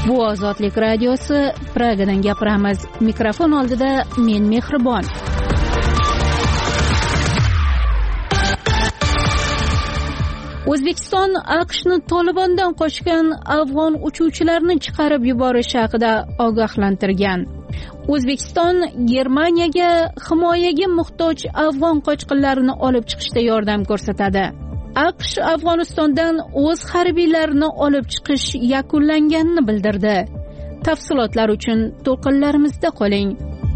Bu Ozodlik radiosi, Pragadan gapiramiz. Mikrofon oldida men Mehribon. O'zbekiston AQShni Tolibondan qochgan afg'on uchuvchilarni chiqarib yuborishi haqida ogohlantirgan. O'zbekiston Germaniyaga himoyaga muhtoj afg'on qochqinlarini olib chiqishda yordam ko'rsatadi. AQSh Afg'onistondan o'z harbiylarini olib chiqish yakunlanganini bildirdi. Tafsilotlar uchun to'lqinlarimizda qoling.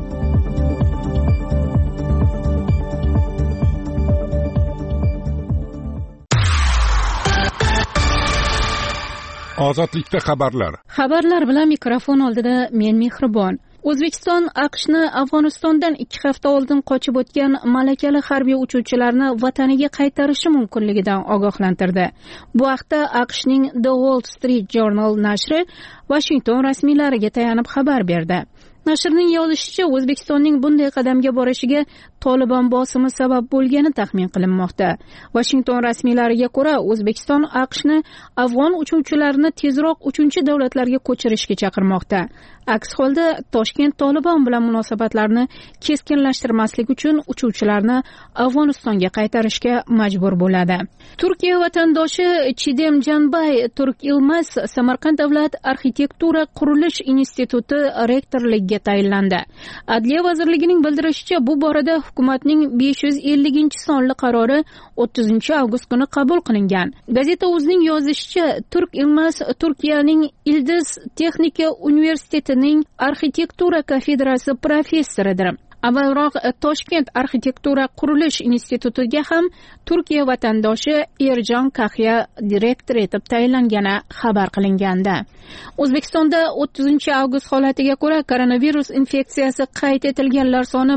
Ozodlikda xabarlar bilan mikrofon oldida men Mehribon. O'zbekiston AQShni Afg'onistondan 2 hafta oldin qochib o'tgan malakali harbiy uchuvchilarni vataniga qaytarishi mumkinligidan ogohlantirdi. Bu haqda AQShning The Wall Street Journal nashri Washington rasmiylariga tayanib xabar berdi. Nashrning yozishicha, O'zbekistonning bunday qadamga borishiga Tolibon bosimi sabab bo'lgani taxmin qilinmoqda. Washington rasmiylariga ko'ra, O'zbekiston AQShni afg'on uchuvchilarini tezroq uchinchi davlatlarga ko'chirishga chaqirmoqda. Aks holda Toshkent Tolibon bilan munosabatlarni keskinlashtirmaslik uchun uchuvchilarni Afg'onistonga qaytarishga majbur bo'ladi. Turkiya vatandoshi Chidem Janbay Turk-Ilmas Samarqand davlat arxitektura qurilish instituti rektorligiga tayinlandi. Adliya vazirligining bildirishicha, bu borada hukumatning 550-sonli qarori 30-avgust kuni qabul qilingan. Gazeta o'zining yozishicha, Turk-Ilmas Turkiyaning Ildiz Texnika universitetining arxitektura kafedrasi professoridir. Avvalroq Toshkent arxitektura qurilish institutiga ham Turkiya vatandoshi Erjon Kahya direktor etib tayinlangani xabar qilingandi. O'zbekistonda 30-avgust holatiga ko'ra koronavirus infeksiyasi qayd etilganlar soni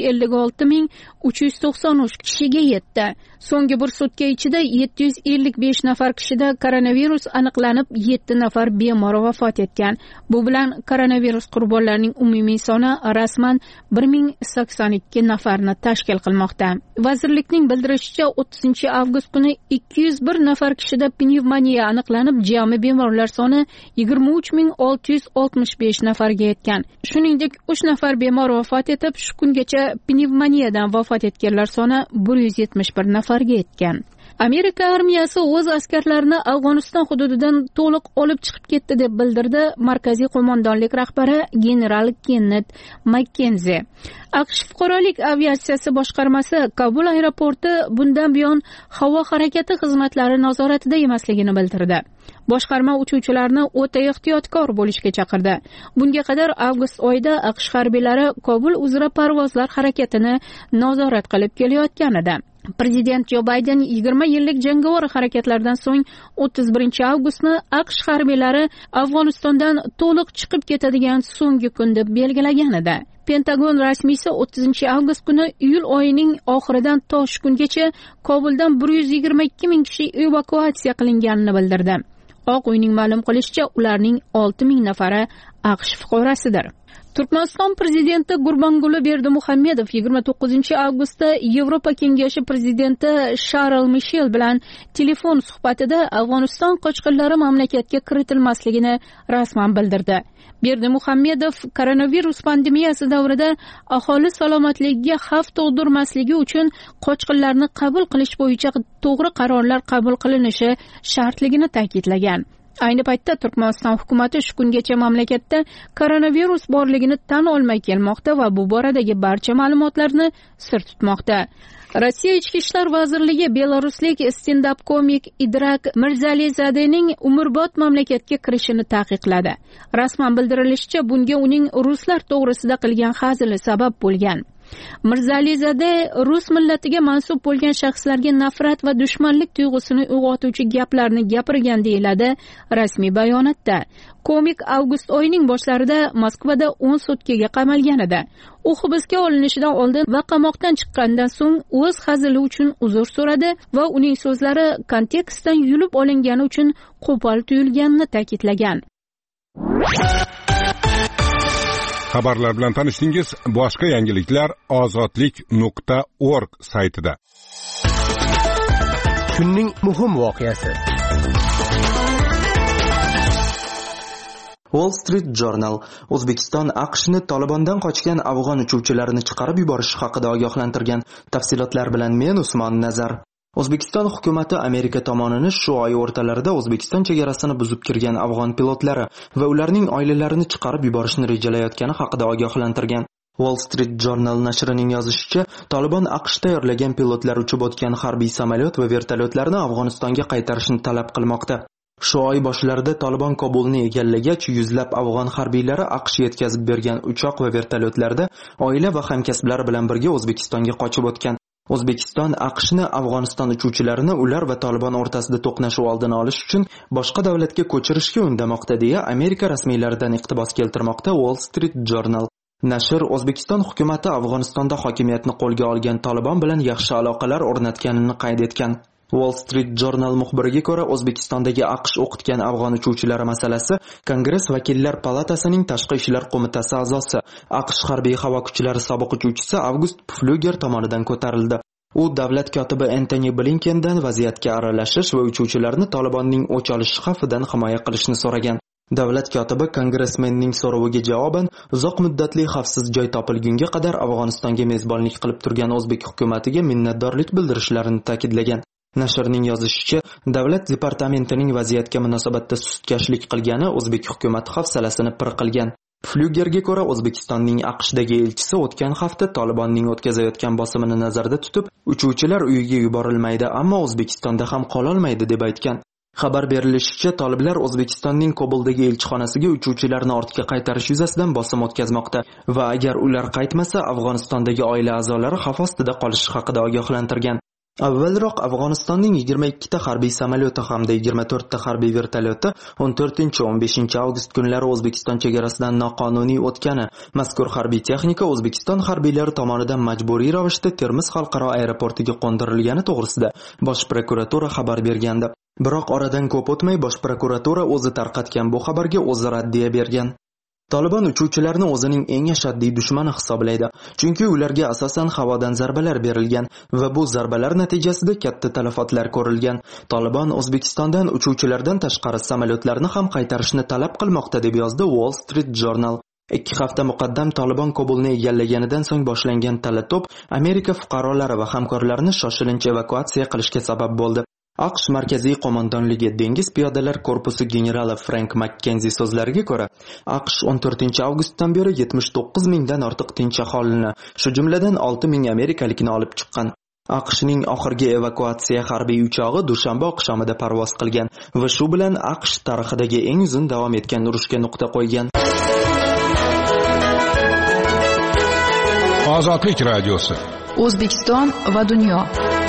156.393 kishiga yetdi. So'nggi bir sutka ichida 755 nafar kishida koronavirus aniqlanib, 7 nafar bemor vafot etgan. Bu bilan koronavirus qurbonlarining umumiy soni rasman 1082 nafarni tashkil qilmoqda. Vazirlikning bildirishicha, 30-avgust kuni 201 nafar kishida pnevmoniya aniqlanib, jami bemorlar soni 23665 nafarga yetgan. Shuningdek, 3 nafar bemor vafot etib, shu kungacha pnevmoniyadan vafot etganlar soni 171 nafarga yetgan. Amerika armiyasi o'z askarlarini Afg'oniston hududidan to'liq olib chiqib ketdi deb bildirdi Markaziy qo'mondonlik rahbari general Kenneth Makkenzi. AQSh fuqarolik aviatsiyasi boshqarmasi Kabul aeroporti bundan buyon havo harakati xizmatlari nazoratida emasligini bildirdi. Boshqarma uchuvchilarni o'ta ehtiyotkor bo'lishga chaqirdi. Bunga qadar avgust oyida AQSh harbiylari Kabul uzra parvozlar harakatini nazorat qilib kelayotgan edi. Prezident Jo Bayden 20 yillik jangovar harakatlardan so'ng 31-avgustni AQSh harbiylari Afg'onistondan to'liq chiqib ketadigan so'nggi kun deb belgilagan edi. Pentagon rasmiysi 30-avgust kuni iyul oyining oxiridan to shu kungacha Kobuldan 122 ming kishi evakuatsiya qilinganini bildirdi. Oq uyning ma'lum qilishicha, ularning 6000 nafari AQSh fuqarosidir. Turkmaniston prezidenti Gurbanguli Berdimuhamedov 29-avgustda Yevropa kengashi prezidenti Charl Michel bilan telefon suhbatida Afg'oniston qochqinlari mamlakatga kiritilmasligini rasman bildirdi. Berdimuhamedov koronavirus pandemiyasi davrida aholi salomatligiga xavf tug'dirmasligi uchun qochqinlarni qabul qilish bo'yicha to'g'ri qarorlar qabul qilinishi shartligini ta'kidlagan. Ayni paytda Turkmaniston hukumati shu kungacha mamlakatda koronavirus borligini tan olmay kelmoqda va bu boradagi barcha ma'lumotlarni sir tutmoqda. Rossiya Ichki ishlar vazirligi belaruslik stand-up komik Idrak Mirzalizadening umrbod mamlakatga kirishini taqiqladi. Rasman bildirilishicha, bunga uning ruslar to'g'risida qilgan hazili sabab bo'lgan. Mirzalizade rus millatiga mansub bo'lgan shaxslarga nafrat va dushmanlik tuyg'usini uyg'otuvchi gaplarni gapirgan deyiladi rasmiy bayonotda. Komik avgust oyining boshlarida Moskvada 10 sutkaga qamalgan edi. U hibsga olinishidan oldin va qamoqdan chiqqandan so'ng o'z hazili uchun uzr so'radi va uning so'zlari kontekstdan yulib olingani uchun qo'pol tuyulganini ta'kidlagan. Xabarlar bilan tanishdingiz. Boshqa yangiliklar ozodlik.org saytida. Kunning muhim voqeasi. Wall Street Journal O'zbekiston AQShni Tolibondan qochgan afg'on uchuvchilarini chiqarib yuborishi haqida ogohlantirgan. Tafsilotlar bilan men Usmon Nazar. O'zbekiston hukumatı Amerika tomonini shu oy o'rtalarida O'zbekiston chegarasini buzib kirgan afg'on pilotlari va ularning oilalarini chiqarib yuborishni rejalayotgani haqida ogohlantirgan. Wall Street Journal nashrining yozishicha, Tolibon AQSh tayyorlagan pilotlar uchib o'tgan harbiy samolyot va vertolyotlarni Afg'onistonga qaytarishni talab qilmoqda. Shu oy boshlarida Tolibon Kobulni egallagach, yuzlab afg'on harbiylari AQSh yetkazib bergan uchoq va vertolyotlarda oila va hamkasblari bilan birga O'zbekistonga qochib o'tgan. O'zbekiston AQShni Afg'oniston uchuvchilarini ular va Tolibon o'rtasida to'qnashuv oldini olish uchun boshqa davlatga ko'chirishga undamoqda deya Amerika rasmiylaridan iqtibos keltirmoqda Wall Street Journal. Nashr O'zbekiston hukumatı Afg'onistonda hokimiyatni qo'lga olgan Tolibon bilan yaxshi aloqalar o'rnatganini qayd etgan. Wall Street Journal muxbiriga ko'ra, O'zbekistondagi AQSh o'qitgan afg'on uchuvchilari masalasi Kongress vakillar palatasining tashqi ishlar qo'mitasi a'zosi, AQSh harbiy havo kuchlari sobiq uchuvchisi Avgust Pfluger tomonidan ko'tarildi. U davlat kotibi Antony Blinkendan vaziyatga aralashish va uchuvchilarni Tolibonning o'ch olishi xavfidan himoya qilishni so'ragan. Davlat kotibi kongressmenning so'roviga javoban uzoq muddatli xavfsiz joy topilgunga qadar Afg'onistonga mezbonlik qilib turgan o'zbek hukumatiga minnatdorlik bildirishlarini ta'kidlagan. Nashrning yozishicha, davlat departamentining vaziyatga munosabatda sustkashlik qilgani o'zbek hukumati hafsalasini pir qilgan. Pflugerga ko'ra, O'zbekistonning AQShdagi elchisi o'tgan hafta Tolibonning o'tkazayotgan bosimini nazarda tutib, uchuvchilar uyiga yuborilmaydi, ammo O'zbekistonda ham qola olmaydi deb aytgan. Xabar berilishicha, toliblar O'zbekistonning Kobuldagi elchixonasiga uchuvchilarni ortga qaytarish yuzasidan bosim o'tkazmoqda va agar ular qaytmasa, Afg'onistondagi oila a'zolari xavf ostida qolishi haqida ogohlantirgan. Avvalroq Afg'onistonning 22 ta harbiy samolyoti hamda 24 ta harbiy vertolyoti 14-15 avgust kunlari O'zbekiston chegarasidan noqonuniy o'tgani, mazkur harbiy texnika O'zbekiston harbiylari tomonidan majburiy ravishda Termiz xalqaro aeroportiga qo'ndirilgani to'g'risida Bosh prokuratura xabar bergandi. Biroq oradan ko'p o'tmay Bosh prokuratura o'zi tarqatgan bu xabarga o'zi raddiya bergan. Tolibon uchuvchilarni o'zining eng ashaddiy dushmani hisoblaydi, chunki ularga asosan havodan zarbalar berilgan va bu zarbalar natijasida katta talafotlar ko'rilgan. Tolibon O'zbekistondan uchuvchilardan tashqari samolyotlarni ham qaytarishni talab qilmoqda deb yozdi Wall Street Journal. 2 hafta muqaddam Tolibon Kobulni egallaganidan so'ng boshlangan talato'p Amerika fuqarolari va hamkorlarini shoshilinch evakuatsiya qilishga sabab bo'ldi. AQSh Markaziy qo'mondonligi dengiz piyodalar korpusi generali Frank Makkenzi so'zlariga ko'ra, AQSh 14-avgustdan beri 79 mingdan ortiq tinch aholini, shu jumladan 6 ming amerikalikni olib chiqqan. AQShning oxirgi evakuatsiya harbiy uchog'i dushanba oqshomida parvoz qilgan va shu bilan AQSh tarixidagi eng uzun davom etgan urushga nuqta qo'ygan. Ozodlik radiosi. O'zbekiston va dunyo.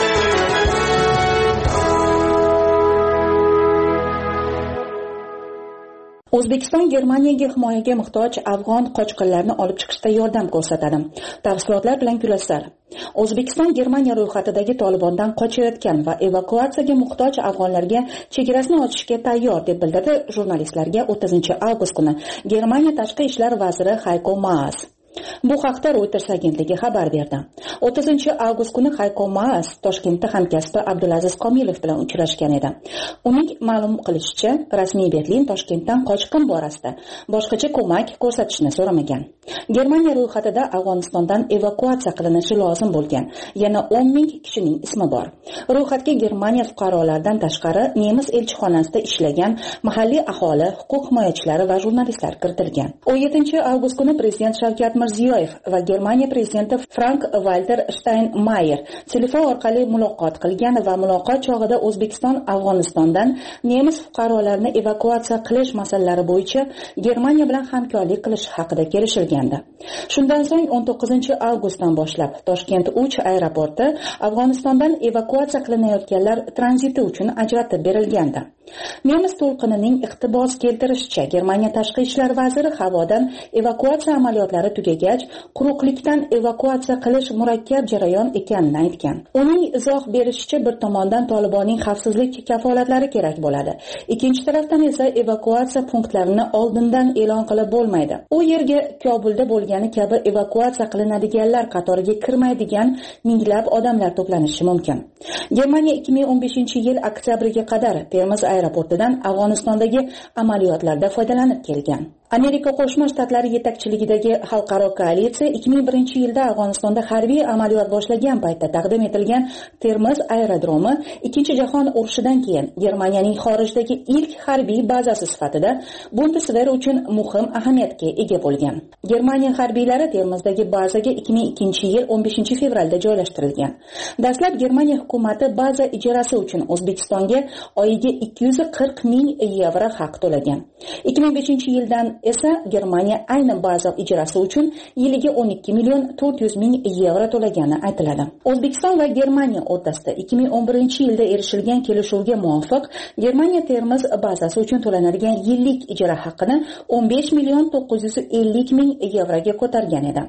O'zbekiston Germaniyaga himoyaga muhtoj afg'on qochqinlarni olib chiqishda yordam ko'rsatadi. Tafsilotlar bilan Gulasar. O'zbekiston Germaniya ro'yxatidagi Tolibondan qochayotgan va evakuatsiyaga muhtoj afg'onlarga chegarasini ochishga tayyor deb bildirdi jurnalistlarga 30-avgust kuni Germaniya tashqi ishlar vaziri Heiko Maas. Bu haqda Reuters agentligi xabar berdi. 30-avgust kuni Heiko Maas Toshkentda hamkasbi Abdulaziz Komilov bilan uchrashgan edi. Uning ma'lum qilishicha, rasmiy Berlin Toshkentdan qochqin borasida boshqacha ko'mak ko'rsatishni so'ramagan. Germaniya ro'yxatida Afg'onistondan evakuatsiya qilinishi lozim bo'lgan yana 10 ming kishining ismi bor. Ro'yxatga Germaniya fuqarolaridan tashqari nemis elchixonasida ishlagan mahalliy aholi, huquq himoyachilari va jurnalistlar kiritilgan. 17-avgust kuni prezident Shavkat Mirziyoyev va Germaniya prezidenti Frank-Walter Steinmeier telefon orqali muloqot qilgan va muloqot chog'ida O'zbekiston Afg'onistondan nemis fuqarolarini evakuatsiya qilish masalalari bo'yicha Germaniya bilan hamkorlik qilish haqida kelishilgandi. Shundan so'ng 19-avgustdan boshlab Toshkent 3 aeroporti Afg'onistondan evakuatsiya qilinayotganlar tranziti uchun ajratib berilgandi. Nemis to'lqinining iqtibos keltirishicha, Germaniya tashqi ishlar vaziri havodan evakuatsiya amaliyotlari tugagach, quruqlikdan evakuatsiya qilish murakkab jarayon ekanini aytgan. Uning izoh berishicha, bir tomondan Tolibonning xavfsizlik kafolatlari kerak bo'ladi. Ikkinchi tarafdan esa evakuatsiya punktlarini oldindan e'lon qilib bo'lmaydi. U yerga Kobulda bo'lgani kabi evakuatsiya qilinadiganlar qatoriga kirmaydigan minglab odamlar to'planishi mumkin. Germaniya 2015-yil oktyabriga qadar Termiz aeroportidan Afg'onistondagi amaliyotlarda foydalanib kelgan. Amerika Qo'shma Shtatlari yetakchiligidagi xalqaro koalitsiya 2001-yilda Afg'onistonda harbiy amaliyot boshlagan paytda taqdim etilgan Termiz aerodromi Ikkinchi jahon urushidan keyin Germaniyaning xorijdagi ilk harbiy bazasi sifatida Bundeswehr uchun muhim ahamiyatga ega bo'lgan. Germaniya harbiylari Termizdagi bazaga 2002-yil 15-fevralda joylashtirilgan. Dastlab Germaniya hukumati baza ijarasi uchun O'zbekistonga oyiga 240 ming yevro haq to'lagan. 2005-yildan esa Germaniya ayni baza ijarasi uchun yiliga 12 million 400 ming yevro to'lagani aytiladi. O'zbekiston va Germaniya o'rtasida 2011-yilda erishilgan kelishuvga muvofiq Germaniya Termiz bazasi uchun to'lanadigan yillik ijara haqqini 15 million 950 ming yevroga ko'targan edi.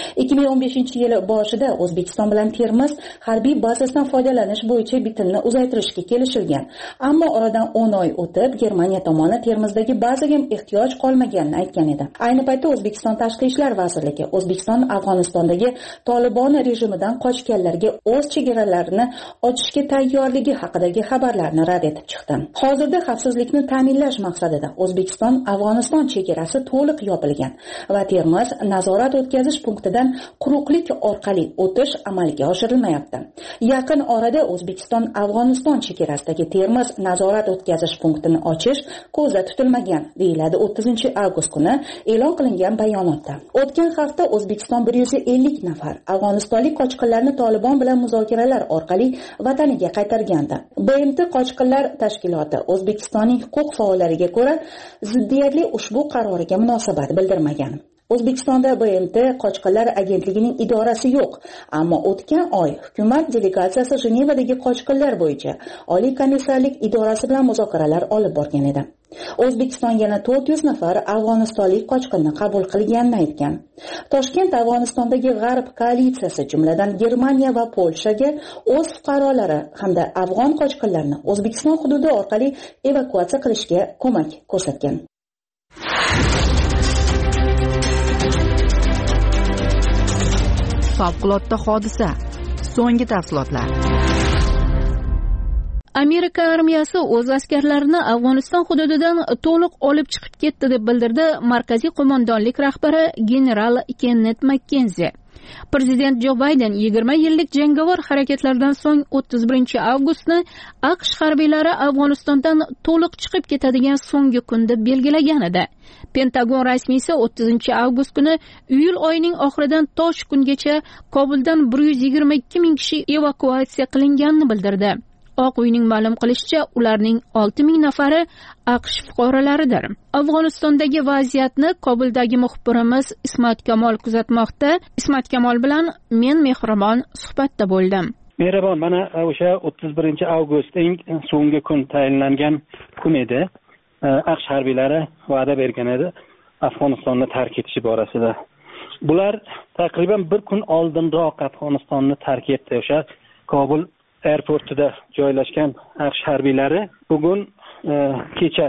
2015-yil boshida O'zbekiston bilan Termiz harbiy bazasidan foydalanish bo'yicha bitimni uzaytirishga kelishilgan. Ammo oradan 10 oy o'tib Germaniya tomoni Termizdagi bazaga ehtiyoj qolmaganini aytgan edi. Ayni paytda O'zbekiston Tashqi ishlar vazirligi O'zbekiston Afg'onistondagi Tolibon rejimidan qochganlarga o'z chegaralarini ochishga tayyorligi haqidagi xabarlarni rad etib chiqdi. Hozirda xavfsizlikni ta'minlash maqsadida O'zbekiston Afg'oniston chegarasi to'liq yopilgan va Termiz nazorat o'tkazish punktidan quruqlik orqali o'tish amalga oshirilmayapti. Yaqin orada O'zbekiston Afg'oniston chegarasidagi Termiz nazorat o'tkazish punktini ochish ko'zda tutilmagan, deyiladi 30-avgust kuni e'lon qilingan bayonotda. O'tgan hafta O'zbekiston 150 nafar afg'onistonlik qochqinlarni Tolibon bilan muzokaralar orqali vataniga qaytargandi. BMT qochqinlar tashkiloti O'zbekistonning huquq faollariga ko'ra ziddiyatli ushbu qaroriga munosabat bildirmagan. O'zbekistonda BMT qochqinlar agentligining idorasi yo'q, ammo o'tgan oy hukumat delegatsiyasi Jenevadagi qochqinlar bo'yicha Oliy komissarlik idorasi bilan muzokaralar olib borgan edi. O'zbekiston yana 400 nafar afg'onistonlik qochqinni qabul qilganini aytgan. Toshkent Afg'onistondagi G'arb koalitsiyasi, jumladan Germaniya va Polshaga o'z fuqarolari hamda afg'on qochqinlarni O'zbekiston hududi orqali evakuatsiya qilishga ko'mak ko'rsatgan. Favqulodda hodisa. So'nggi tafsilotlar. Amerika armiyasi o'z askarlarini Afg'oniston hududidan to'liq olib chiqib ketdi deb bildirdi Markaziy qo'mondonlik rahbari general Kenneth Makkenzi. Prezident Jo Bayden 20 yillik jangovar harakatlardan so'ng 31-avgustni AQSh harbiylari Afg'onistondan to'liq chiqib ketadigan so'nggi kun deb belgilagan edi. Pentagon rasmiysi 30-avgust kuni iyul oyining oxiridan to shu kungacha Kobuldan 122 ming kishi evakuatsiya qilinganini bildirdi. Oq uyning ma'lum qilishicha, ularning 6 ming nafari AQSh fuqarolaridir. Afg'onistondagi vaziyatni Kobuldagi muxbirimiz Ismat Kamol kuzatmoqda. Ismat Kamol bilan men Mehribon suhbatda bo'ldim. Mehribon, mana o'sha 31-avgust eng so'nggi kun tayinlangan kun edi. AQSh harbiylari va'da bergan edi Afg'onistonni tark etishi borasida. Bular taqriban bir kun oldinroq Afg'onistonni tark etdi. O'sha Kobul aeroportida joylashgan AQSh harbiylari bugun kecha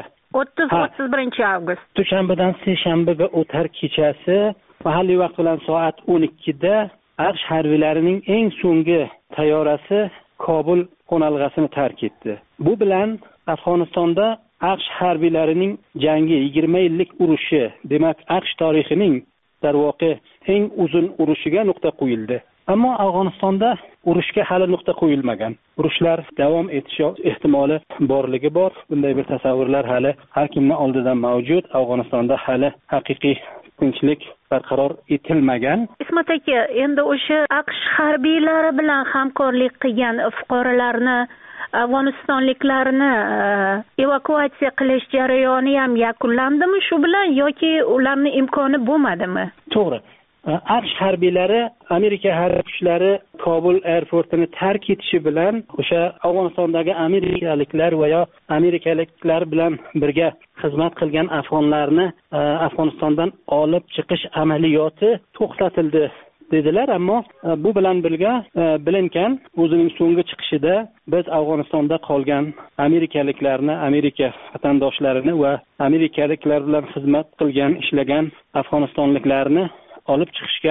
31-avgust dushanbadan seshanbaga o'tar kechasi mahalliy vaqt bilan soat 12da AQSh harbiylarining eng so'nggi tayyorasi Kobul qo'nalg'asini tark etdi. Bu bilan Afg'onistonda AQSh harbiylarining jangi 20 yillik urushi, demak AQSh tarixining darvoqe eng uzun urushiga nuqta qo'yildi. Ammo Afg'onistonda urushga hali nuqta qo'yilmagan. Urushlar davom etishi ehtimoli borligi bor. Bunday bir tasavvurlar hali har kimning oldidan mavjud. Afg'onistonda hali haqiqiy tinchlik barqaror etilmagan. Ismat aka, endi o'sha AQSh harbiylari bilan hamkorlik qilgan fuqarolarni, afg'onistonliklarni evakuatsiya qilish jarayoni ham yakunlandimi shu bilan yoki ularning imkoni bo'lmadimi? To'g'ri. AQSh harbiylari, Amerika harbiy kuchlari Kobul aeroportini tark etishi bilan o'sha Afg'onistondagi amerikaliklar va yo amerikaliklar bilan birga xizmat qilgan afg'onlarni Afg'onistondan olib chiqish amaliyoti to'xtatildi dedilar. Ammo bu bilan birga Blinken o'zining so'nggi chiqishida biz Afg'onistonda qolgan amerikaliklarni, Amerika vatandoshlarini va amerikaliklar bilan xizmat qilgan, ishlagan afg'onistonliklarni olib chiqishga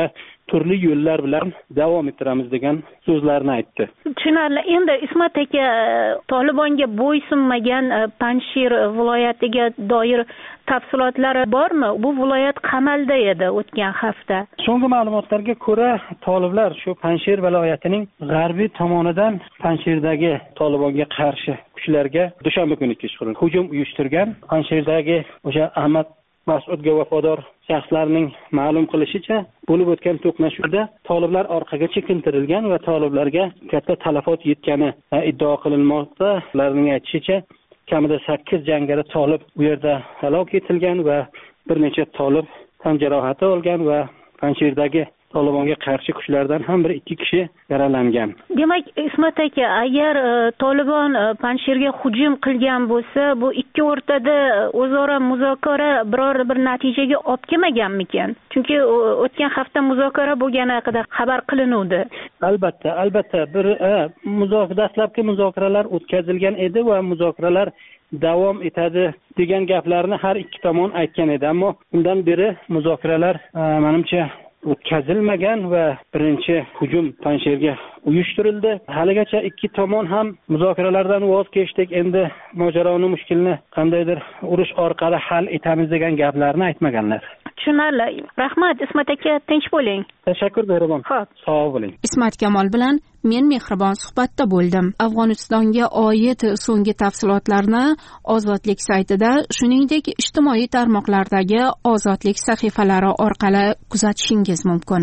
turli yo'llar bilan davom ettiramiz degan so'zlarni aytdi. Tushunarli. Endi Ismat aka, Tolibonga bo'ysunmagan Panjshir viloyatiga doir tafsilotlari bormi? Bu viloyat qamalda edi o'tgan hafta. So'nggi ma'lumotlarga ko'ra, toliblar shu Panjshir viloyatining g'arbiy tomonidan Panjshirdagi Tolibonga qarshi kuchlarga dushanba kuni kechqurun hujum uyushtirgan. Panjshirdagi o'sha Ahmad Mas'udga vafodor shaxslarning ma'lum qilishicha, bo'lib o'tgan to'qnashuvda toliblar orqaga chekintirilgan va toliblarga katta talafot yetgani iddao qilinmoqda. Ularning aytishicha, kamida 8 jangari tolib bu yerda halok etilgan va bir necha tolib tan jarohati olgan va Panjshirdagi Tolibonga qarshi kuchlardan ham 1-2 kishi yaralangan. Demak, Ismat aka, agar Tolibon Panjshirga hujum qilgan bo'lsa, bu ikki o'rtada o'zaro muzokara biror bir natijaga olib kelmaganmikan? Chunki o'tgan hafta muzokara bo'lgani haqida xabar qilinuvdi. Albatta, dastlabki muzokaralar o'tkazilgan edi va muzokaralar davom etadi degan gaplarni har ikki tomon aytgan edi, ammo undan beri muzokaralar menimcha o'tkazilmagan va birinchi hujum Panjshirga uyushtirildi. Haligacha ikki tomon ham muzokaralardan voz kechdik, endi mojaroni mushkulni qandaydir urush orqali hal etamiz degan gaplarni aytmaganlar. Tushunarli. Rahmat Ismat aka, tinch bo'ling. Tashakkur Mehribon. Xo'p. Sog' bo'ling. Ismat Kamol bilan men Mehribon suhbatda bo'ldim. Afg'onistonga oid so'nggi tafsilotlarni Ozodlik saytida, shuningdek ijtimoiy tarmoqlardagi Ozodlik sahifalari orqali kuzatishingiz mumkin.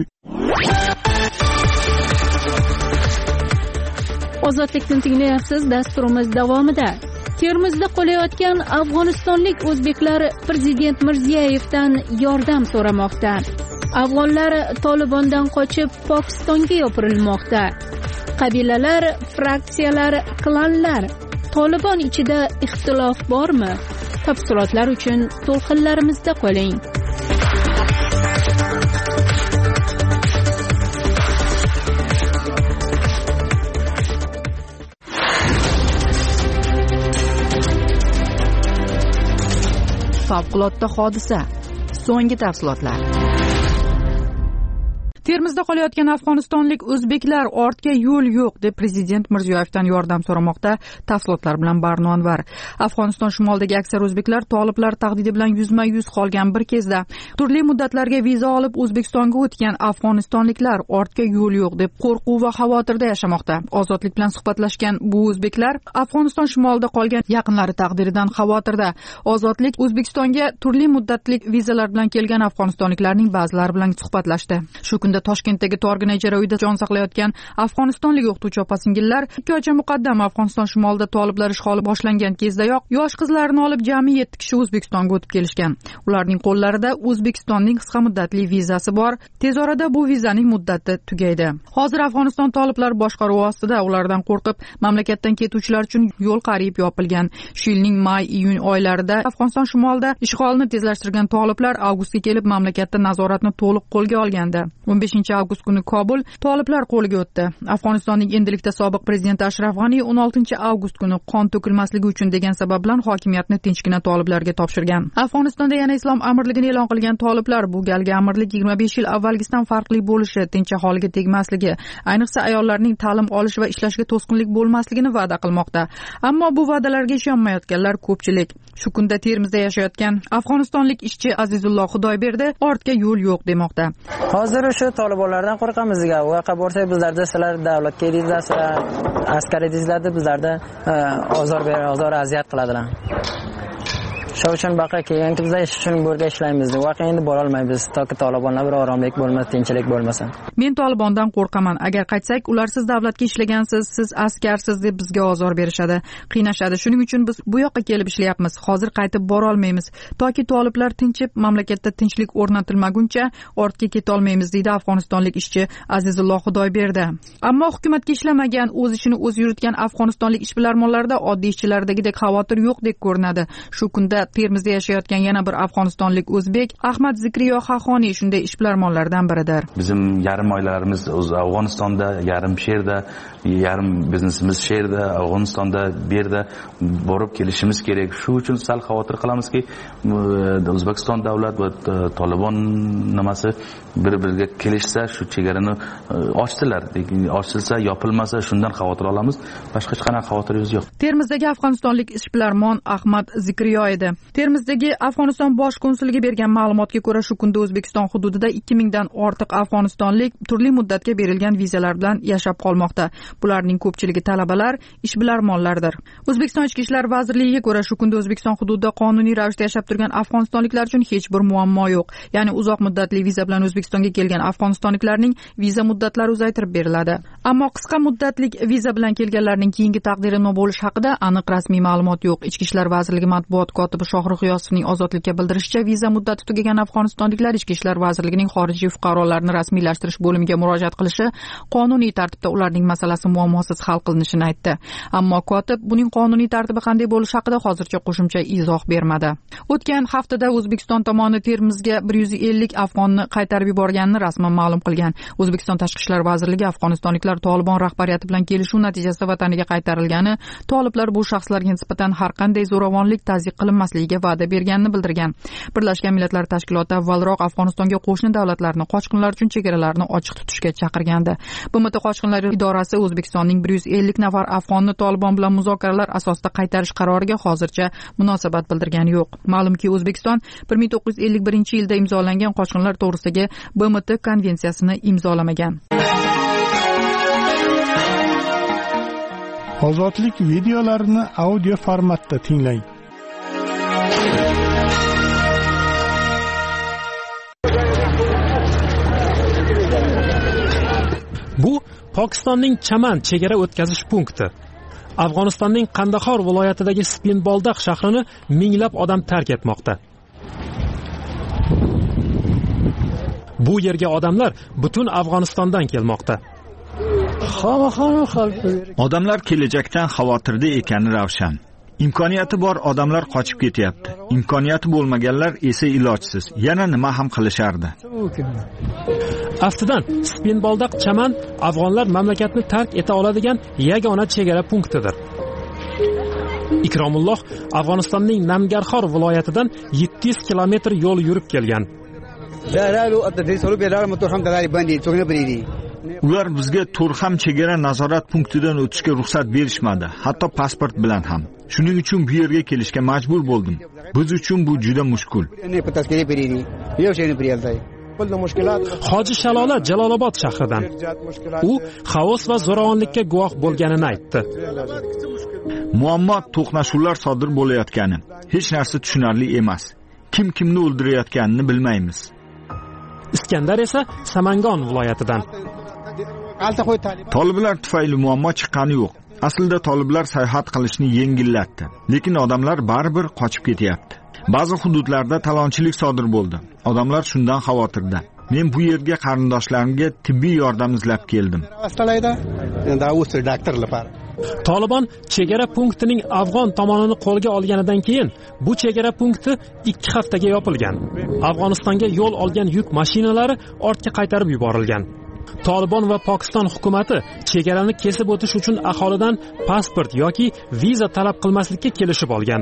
Ozodlikni tinglayapsiz. Dasturimiz davomida Termizda qolayotgan afg'onistonlik o'zbeklar Prezident Mirziyevdan yordam so'ramoqda. Afg'onlar Tolibondan qochib Pokistonga yopirilmoqda. Qabilalar, fraksiyalar, klanlar. Tolibon ichida ixtilof bormi? Tafsilotlar uchun to'lqinlarimizda qoling. Favqulodda hodisa. So'nggi tafsilotlar. Termizda qolayotgan afg'onistonlik o'zbeklar ortga yo'l yo'q deb Prezident Mirziyoyevdan yordam so'ramoqda. Tafsilotlar bilan Barno Anvar. Afg'oniston shimolidagi aksar o'zbeklar toliblar tahdidi bilan yuzma-yuz qolgan bir kezda turli muddatlarga viza olib O'zbekistonga o'tgan afg'onistonliklar ortga yo'l yo'q deb qo'rquv va xavotirda yashamoqda. Ozodlik bilan suhbatlashgan bu o'zbeklar Afg'oniston shimolida qolgan yaqinlari taqdiridan xavotirda. Ozodlik O'zbekistonga turli muddatlik vizalar bilan kelgan afg'onistonliklarning ba'zilari bilan suhbatlashdi. Shu Toshkentdagi Torgina ijara uyida jon saqlayotgan afg'onistonlik o'qituvchi opa-singillar 2 oycha muqaddam Afg'oniston shimolida toliblar ishg'oli boshlangan kezdayoq yosh qizlarni olib jami 7 kishi O'zbekistonga o'tib kelishgan. Ularning qo'llarida O'zbekistonning qisqa muddatli vizasi bor. Tez orada bu vizaning muddati tugaydi. Hozir Afg'oniston toliblar boshqaruvi ostida. Ulardan qo'rqib mamlakatdan ketuvchilar uchun yo'l qariyb yopilgan. Shu yilning may-iyun oylarida Afg'oniston shimolida ishg'olni tezlashtirgan toliblar avgustga kelib mamlakatda nazoratni to'liq qo'lga olgandi. 15 avgust kuni Kobul toliblar qo'liga o'tdi. Afg'onistonning endilikda sobiq prezidenti Ashraf G'ani 16 avgust kuni qon to'kilmasligi uchun degan sabab bilan hokimiyatni tinchgina toliblarga topshirgan. Afg'onistonda yana islom amirligini e'lon qilgan toliblar bu galgi amirlik 25 yil avvalgisidan farqli bo'lishi, tinch aholiga tegmasligi, ayniqsa ayollarning ta'lim olish va ishlashga to'sqinlik bo'lmasligini va'da qilmoqda. Ammo bu va'dalarga ishonmayotganlar ko'pchilik. Shu kunda Termizda yashayotgan afg'onistonlik ishchi Azizulloh Xudoyberdi ortga yo'l yo'q demoqda. Hozir shu tolibonlardan qo'rqamiz. U yoqqa borsak bizlarda sizlar davlatga edingizlar, sizlar askar edingizlar deb bizlarda ozor aziyat qiladilar. Shu uchun baqa kelgan bizlar ish uchun birga ishlaymiz. Voqea endi bora olmaymiz toki tolibonlar bir oromlik bo'lmasa, tinchlik bo'lmasa. Men tolibondan qo'rqaman. Agar qaytsak, ular siz davlatga ishlagansiz, siz askarsiz deb bizga ozor berishadi, qiynashadi. Shuning uchun biz bu yoqqa kelib ishlayapmiz. Hozir qaytib bora olmaymiz. Toki toliblar tinchib, mamlakatda tinchlik o'rnatilmaguncha ortga keta olmaymiz, deydi afg'onistonlik ishchi Azizulloh Xudoyberdi. Ammo hukumatga ishlamagan, o'z ishini o'zi yuritgan afg'onistonlik ishbilarmonlarda oddiy ishchilardagidek xavotir yo'qdek ko'rinadi. Shu kunda Termizda yashayotgan yana bir afg'onistonlik o'zbek Ahmad Zikriyo Xaxoniy shunday ishbilarmonlardan biridir. Bizim yarim oilalarimiz Afg'onistonda, yarim sherda, yarim biznesimiz sherda, Afg'onistonda bu yerda borib kelishimiz kerak. Shu uchun sal xavotir qilamizki, O'zbekiston davlat va Tolibon nimasi bir-biriga kelishsa, shu chegarani ochdilar. Lekin ochilsa, yopilmasa shundan xavotir olamiz. Boshqa hech qanaqa xavotirimiz yo'q. Termizdagi afg'onistonlik ishbilarmon Ahmad Zikriyo edi. Termizdagi Afg'oniston bosh konsuliga bergan ma'lumotga ko'ra, shu kunda O'zbekiston hududida 2000 dan ortiq afg'onistonlik turli muddatga berilgan vizalar bilan yashab qolmoqda. Bularning ko'pchiligi talabalar, ishbilarmonlardir. O'zbekiston Ichki ishlar vazirligiga ko'ra, shu kunda O'zbekiston hududida qonuniy ravishda yashab turgan afg'onistonliklar uchun hech bir muammo yo'q. Ya'ni uzoq muddatli viza bilan O'zbekistonga kelgan afg'onistonliklarning viza muddatlari uzaytirib beriladi. Ammo qisqa muddatlik viza bilan kelganlarning keyingi taqdiri nima bo'lishi haqida aniq rasmiy ma'lumot yo'q. Ichki ishlar vazirligi matbuot kotibi Shohrux G'iyosovning Ozodlikka bildirishicha, viza muddati tugagan afg'onistonliklar Ichki ishlar vazirligining xorijiy fuqarolarni rasmiylashtirish bo'limiga murojaat qilishi, qonuniy tartibda ularning masalasi muammosiz hal qilinishini aytdi. Ammo kotib buning qonuniy tartibi qanday bo'lishi haqida hozircha qo'shimcha izoh bermadi. O'tgan haftada O'zbekiston tomoni Termizga 150 afg'onni qaytarib yuborganini rasman ma'lum qilgan. O'zbekiston Tashqi ishlar vazirligi afg'onistonliklar Tolibon rahbariyati bilan kelishuv natijasida vataniga qaytarilgani, toliblar bu shaxslarga nisbatan har qanday zo'ravonlik tazyiq qilinmasligiga va'da berganini bildirgan. Birlashgan Millatlar Tashkiloti avvalroq Afg'onistonga qo'shni davlatlarni qochqinlar uchun chegaralarni ochiq tutishga chaqirgandi. BMT qochqinlar idorasi O'zbekistonning 150 nafar afg'onni Tolibon bilan muzokaralar asosida qaytarish qaroriga hozircha munosabat bildirgani yo'q. Ma'lumki, O'zbekiston 1951-yilda imzolangan qochqinlar to'g'risidagi BMT konvensiyasini imzolamagan. Ozodlik videolarini audio formatda tinglang. Bu Pokistonning Chaman chegara o'tkazish punkti. Afg'onistonning Qandahor viloyatidagi Spinboldak shahrini minglab odam tark etmoqda. Bu yerga odamlar butun Afg'onistondan kelmoqda. Odamlar kelajakdan xavotirda ekani ravshan. Imkoniyati bor odamlar qochib ketyapti. Imkoniyati bo'lmaganlar esa ilojsiz. Yana nima ham qilishardi? Aftidan, Spinboldak Chaman afg'onlar mamlakatni tark eta oladigan yagona chegara punktidir. Ikromulloh Afg'onistonning Nangarxor viloyatidan 700 kilometr yo'l yurib kelgan. Ular bizga To'rxam chegara nazorat punktidan o'tishga ruxsat berishmadi, hatto pasport bilan ham. Shuning uchun bu yerga kelishga majbur bo'ldim. Biz uchun bu juda mushkul. Hoji Shalola Jalolobod shahridan. U xavos va zo'ravonlikka guvoh bo'lganini aytdi. Muammo to'qnashuvlar sodir bo'layotgani. Hech narsa tushunarli emas. Kim kimni o'ldirayotganini bilmaymiz. Iskandar esa Samangon viloyatidan. Toliblar tufayli muammo chiqqani yo'q. Aslida toliblar sayohat qilishni yengillatdi, lekin odamlar baribir qochib ketyapti. Ba'zi hududlarda talonchilik sodir bo'ldi. Odamlar shundan xavotirda. Men bu yerga qarindoshlarimga tibbiy yordam izlab keldim. Tolibon chegara punktining afg'on tomonini qo'lga olganidan keyin bu chegara punkti 2 haftaga yopilgan. Afg'onistonga yo'l olgan yuk mashinalari ortga qaytarib yuborilgan. Tolibon va Pokiston hukumatı chegarani kesib o'tish uchun aholidan pasport yoki viza talab qilmaslikka kelishib olgan.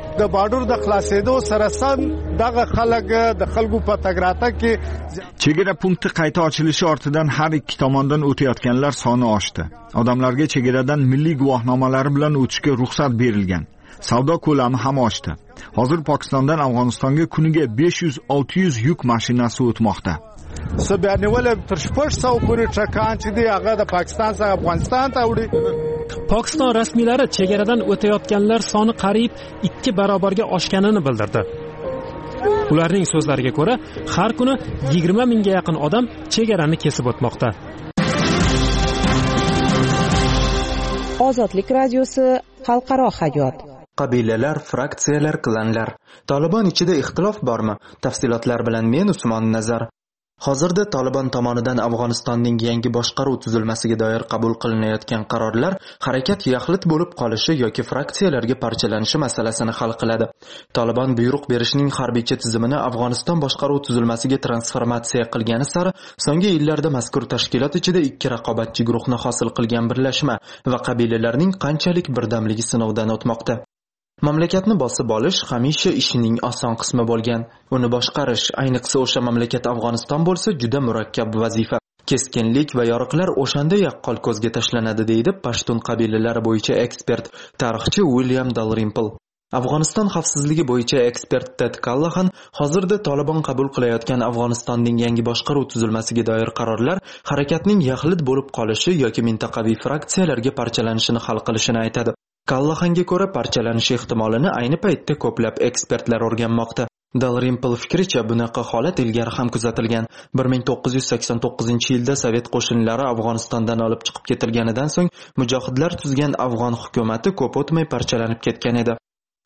Chegara punkti qayta ochilishi ortidan har ikki tomondan o'tayotganlar soni oshdi. Odamlarga chegaradan milliy guvohnomalari bilan o'tishga ruxsat berilgan. Savdo ko'lami ham oshdi. Hozir Pokistondan Afg'onistonga kuniga 500-600 yuk mashinasi o'tmoqda. Pokiston rasmiylari chegaradan o'tayotganlar soni qariyb 2 barobarga oshganini bildirdi. Ularning so'zlariga ko'ra, har kuni 20 mingga yaqin odam chegarani kesib o'tmoqda. Ozodlik radiosi xalqaro hayot. Qabilalar, fraksiyalar, klanlar. Tolibon ichida ixtilof bormi? Tafsilotlar bilan men Usmon Nazar. Hozirda Taliban tomonidan Afg'onistonning yangi boshqaruv tuzilmasiga doir qabul qilinayotgan qarorlar harakat yaxlit bo'lib qolishi yoki fraksiyalarga parchalanishi masalasini hal qiladi. Taliban buyruq berishning harbiycha tizimini Afg'oniston boshqaruv tuzilmasiga transformatsiya qilgani sari so'nggi yillarda mazkur tashkilot ichida ikki raqobatchi guruhni hosil qilgan birlashma va qabilalarning qanchalik birdamligi sinovdan o'tmoqda. Mamlakatni bosib olish hamisha ishining oson qismi bo'lgan. Uni boshqarish, ayniqsa o'sha mamlakat Afg'oniston bo'lsa, juda murakkab vazifa. Keskinlik va yoriqlar o'shanda yaqqol ko'zga tashlanadi, deydi Pashtun qabilalari bo'yicha ekspert, tarixchi William Dalrymple. Afg'oniston xavfsizligi bo'yicha ekspert Ted Callahan hozirda Taliban qabul qilayotgan Afg'onistonning yangi boshqaruv tuzilmasiga doir qarorlar harakatning yaxlit bo'lib qolishi yoki mintaqaviy fraksiyalarga parchalanishini hal qilishini aytadi. Callahanga ko'ra parchalanish ehtimolini ayni paytda ko'plab ekspertlar o'rganmoqda. Dalrymple fikricha bunaqa holat ilgari ham kuzatilgan. 1989-yilda Sovet qo'shinlari Afg'onistondan olib chiqib ketilganidan so'ng mujohidlar tuzgan afg'on hukumatı ko'p o'tmay parchalanib ketgan edi.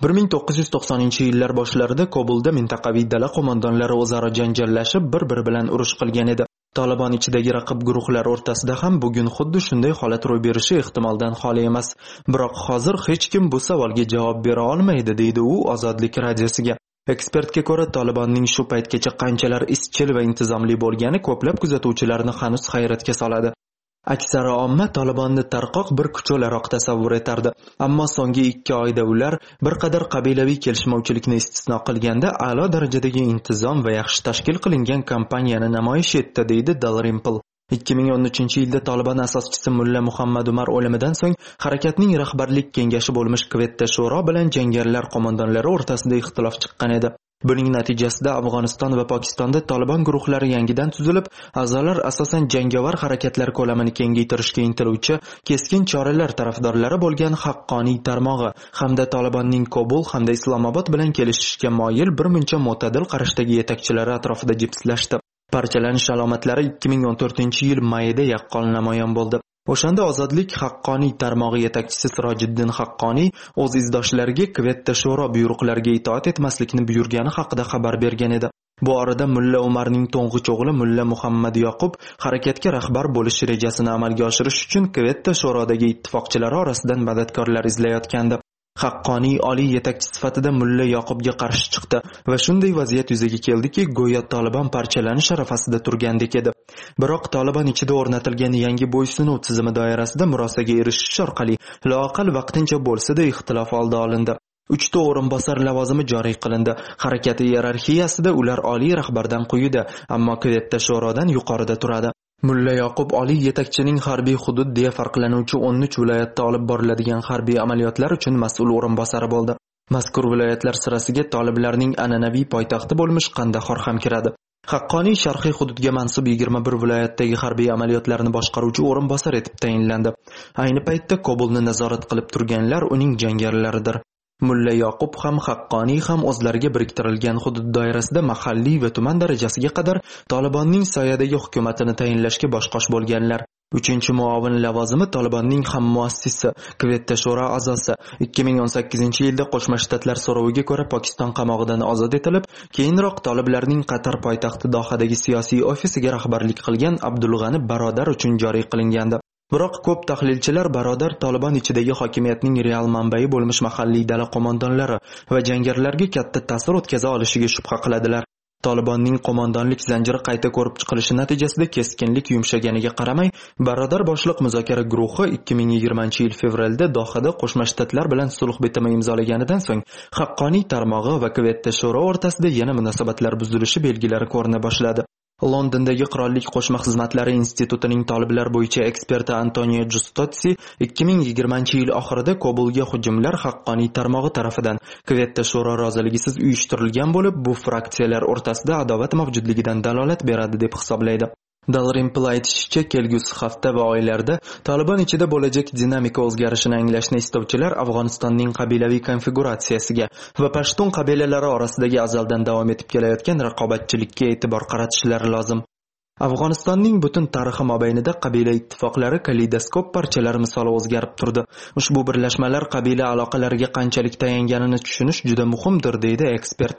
1990-yillar boshlarida Kobulda mintaqaviy dala qo'mondonlari o'zaro janjallashib bir-biri bilan urush qilgan edi. Taliban ichidagi raqib guruhlar o'rtasida ham bugun xuddi shunday holat ro'y berishi ehtimoldan xoli emas. Biroq hozir hech kim bu savolga javob bera olmaydi, deydi u Ozodlik radiosiga. Ekspertga ko'ra, Talibanning shu paytgacha qanchalar izchil va intizomli bo'lgani ko'plab kuzatuvchilarni hanuz hayratga soladi. Aksari omma Talibanni tarqoq bir kuch o'laroq tasavvur etardi, ammo so'nggi 2 oyda ular bir qadar qabilaviy kelishmovchilikni istisno qilganda a'lo darajadagi intizom va yaxshi tashkil qilingan kampaniyani namoyish etdi, deydi Dalrymple. 2013-yilda Taliban asoschisi Mulla Muhammad Umar o'limidan so'ng harakatning rahbarlik kengashi bo'lmish Kvetta Shuro bilan jangarilar qo'mondonlari o'rtasida ixtilof chiqqan edi. Buning natijasida Afg'oniston va Pokistonda Taliban guruhlari yangidan tuzilib, a'zolar asosan jangovar harakatlar ko'lamini kengaytirishga intiluvchi keskin choralar tarafdorlari bo'lgan haqqoniy tarmog'i hamda Talibanning Kobul hamda Islomobod bilan kelishishga moyil bir muncha mo'tadil qarashdagi yetakchilari atrofida jipslashdi. Parchalanish alomatlari 2014-yil mayida yaqqol namoyon bo'ldi. O'shanda Ozodlik haqqoniy tarmog'i yetakchisi Sirojiddin Haqqoniy o'z izdoshlariga Kvetta Shuro buyruqlariga itoat etmaslikni buyurgani haqida xabar bergan edi. Bu orada Mulla Umarning to'ng'ich o'g'li Mulla Muhammad Yoqub harakatga rahbar bo'lish rejasini amalga oshirish uchun Kvetta Shurodagi ittifoqchilari orasidan madadkorlar izlayotgandi. Haqqoniy oliy yetakchi sifatida Mulla Yoqubga qarshi chiqdi va shunday vaziyat yuzaga keldiki, go'yo Taliban parchalanish arafasida turgandek edi. Biroq Taliban ichida o'rnatilgan yangi bo'ysunuv tizimi doirasida murosaga erishish orqali loaqal vaqtincha bo'lsa-da ixtilof oldi olindi. 3 ta o'rinbosar lavozimi joriy qilindi. Harakat iyerarxiyasida ular oliy rahbardan quyida, ammo Kvetta Shurodan yuqorida turadi. Mulla Yoqub oliy yetakchining harbiy hudud deya farqlanuvchi 13 viloyatda olib boriladigan harbiy amaliyotlar uchun mas'ul o'rinbosari bo'ldi. Mazkur viloyatlar sirasiga toliblarning an'anaviy poytaxti bo'lmish Qandahor ham kiradi. Haqqoniy sharqiy hududga mansub 21 viloyatdagi harbiy amaliyotlarni boshqaruvchi o'rinbosar etib tayinlandi. Ayni paytda Kobulni nazorat qilib turganlar uning jangarilaridir. Mulla Yoqub ham Haqqoniy ham o'zlariga biriktirilgan hudud doirasida mahalliy va tuman darajasiga qadar Talibanning soyadagi hukumatini tayinlashga bosh-qosh bo'lganlar. 3-muavin lavozimi Talibanning ham muassisi, Kvetta Shuro a'zosi. 2018-yilda Qo'shma Shtatlar so'roviga ko'ra Pokiston qamog'idan ozod etilib, keyinroq toliblarning Qatar poytaxti Dohadagi siyosiy ofisiga rahbarlik qilgan Abdulg'ani Barodar uchun joriy qilingandi. Biroq ko'p tahlilchilar Barodar Taliban ichidagi hokimiyatning real manbai bo'lmish mahalliy dala qo'mondonlari va jangarilarga katta ta'sir o'tkaza olishiga shubha qiladilar. Talibanning qo'mondonlik zanjiri qayta ko'rib chiqilishi natijasida keskinlik yumshaganiga qaramay, Barodar boshliq muzokara guruhi 2020-yil fevralda Dohada Qo'shma Shtatlar bilan sulh bitimi imzolaganidan so'ng Haqqoniy tarmog'i va Kvetta Shuro o'rtasida yana munosabatlar buzilishi belgilari ko'rina boshladi. Londondagi Qirollik qo'shma xizmatlari institutining toliblar bo'yicha eksperti Antonio Giustozzi 2020-yil oxirida Kobulga hujumlar Haqqoniy tarmog'i tarafidan Kvetta Shuro roziligisiz uyushtirilgan bo'lib, bu fraksiyalar o'rtasida adovat mavjudligidan dalolat beradi deb hisoblaydi. Dalrymple aytishicha, kelgusi hafta va oylarda Taliban ichida bo'lajak dinamika o'zgarishini anglashni istovchilar Afg'onistonning qabilaviy konfiguratsiyasiga va Pashtun qabilalari orasidagi azaldan davom etib kelayotgan raqobatchilikka e'tibor qaratishlari lozim. Afg'onistonning butun tarixi mobaynida qabila ittifoqlari kaleidoskop parchalari misoli o'zgarib turdi. Ushbu birlashmalar qabila aloqalariga qanchalik tayanganini tushunish juda muhimdir, deydi ekspert.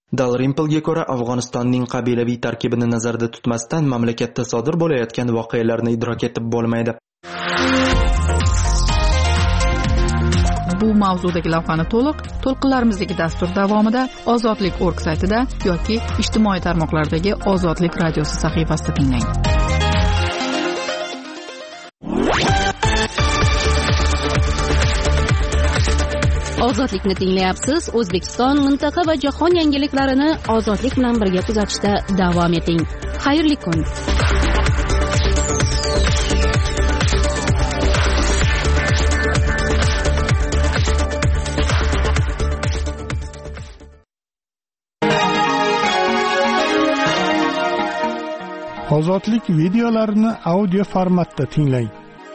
Dalrymple'ga ko'ra, Afg'onistonning qabilaviy tarkibini nazarda tutmasdan mamlakatda sodir bo'layotgan voqealarni idrok etib bo'lmaydi. Bu mavzudagi lavhani to'lqinlarimizdagi dastur davomida ozodlik.org saytida yoki ijtimoiy tarmoqlardagi Ozodlik radiosi sahifasida tinglang. Ozodlikni tinglayapsiz. O'zbekiston, mintaqa va jahon yangiliklarini ozodlik bilan birga kuzatishda davom eting. Xayrli kun. Ozodlik videolarini audio formatda tinglang.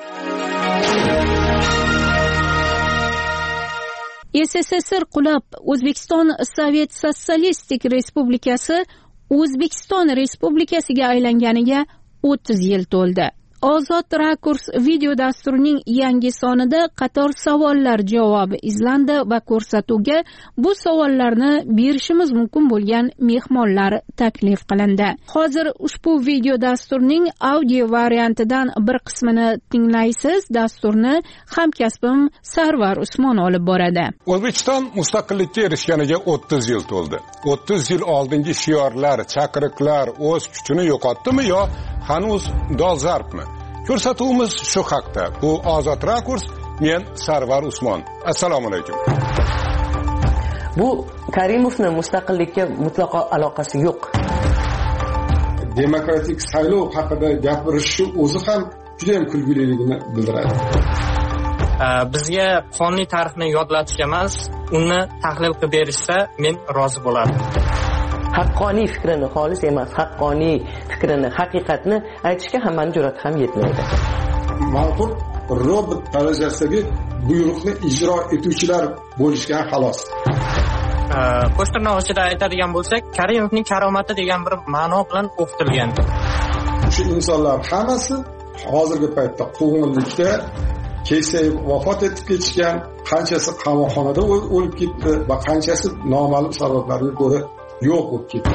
SSSR qulab, O'zbekiston Sovet Sotsialistik Respublikasi O'zbekiston Respublikasiga aylanganiga 30 yil to'ldi. Ozod rakurs video dasturining yangi sonida qator savollar javobi izlandi va ko'rsatuvga bu savollarni berishimiz mumkin bo'lgan mehmonlar taklif qilindi. Hozir ushbu video dasturning audio variantidan bir qismini tinglaysiz. Dasturni hamkasbim Sarvar Usmon olib boradi. O'zbekiston mustaqillikka erishganiga 30 yil to'ldi. 30 yil oldingi shiorlar, chaqiriqlar o'z kuchini yo'qotdimi yo hanuz dolzarbmi? Ko'rsatuvimiz shu haqda. Bu Ozod rakurs, men Sarvar Usmon. Assalomu alaykum. Bu Karimovning mustaqillikka mutlaqo aloqasi yo'q. Demokratik saylov haqida gapirishi o'zi ham juda ham kulguliligini bildiradi. Bizga qonuniy tarixni yodlatish emas, uni tahlil qilib berishsa, men rozi bo'lardim. Haqqoniy fikrini, xolis emas, haqqoniy fikrini, haqiqatni aytishga hammani jur'at ham yetmaydi. Ma'qul robot darajasidagi buyruqni ijro etuvchilar bo'lishgan xolos. Qo'shtirnoq ichida aytadigan bo'lsak, Karimovning karomati degan bir ma'no bilan o'qitilgan. Shu insonlar hammasi hozirgi paytda quvg'inlikda kesayib vafot etib ketishgan, qanchasi qamoqxonada o'lib ketdi va qanchasi noma'lum sabablarga ko'ra yo'q bo'lib ketdi.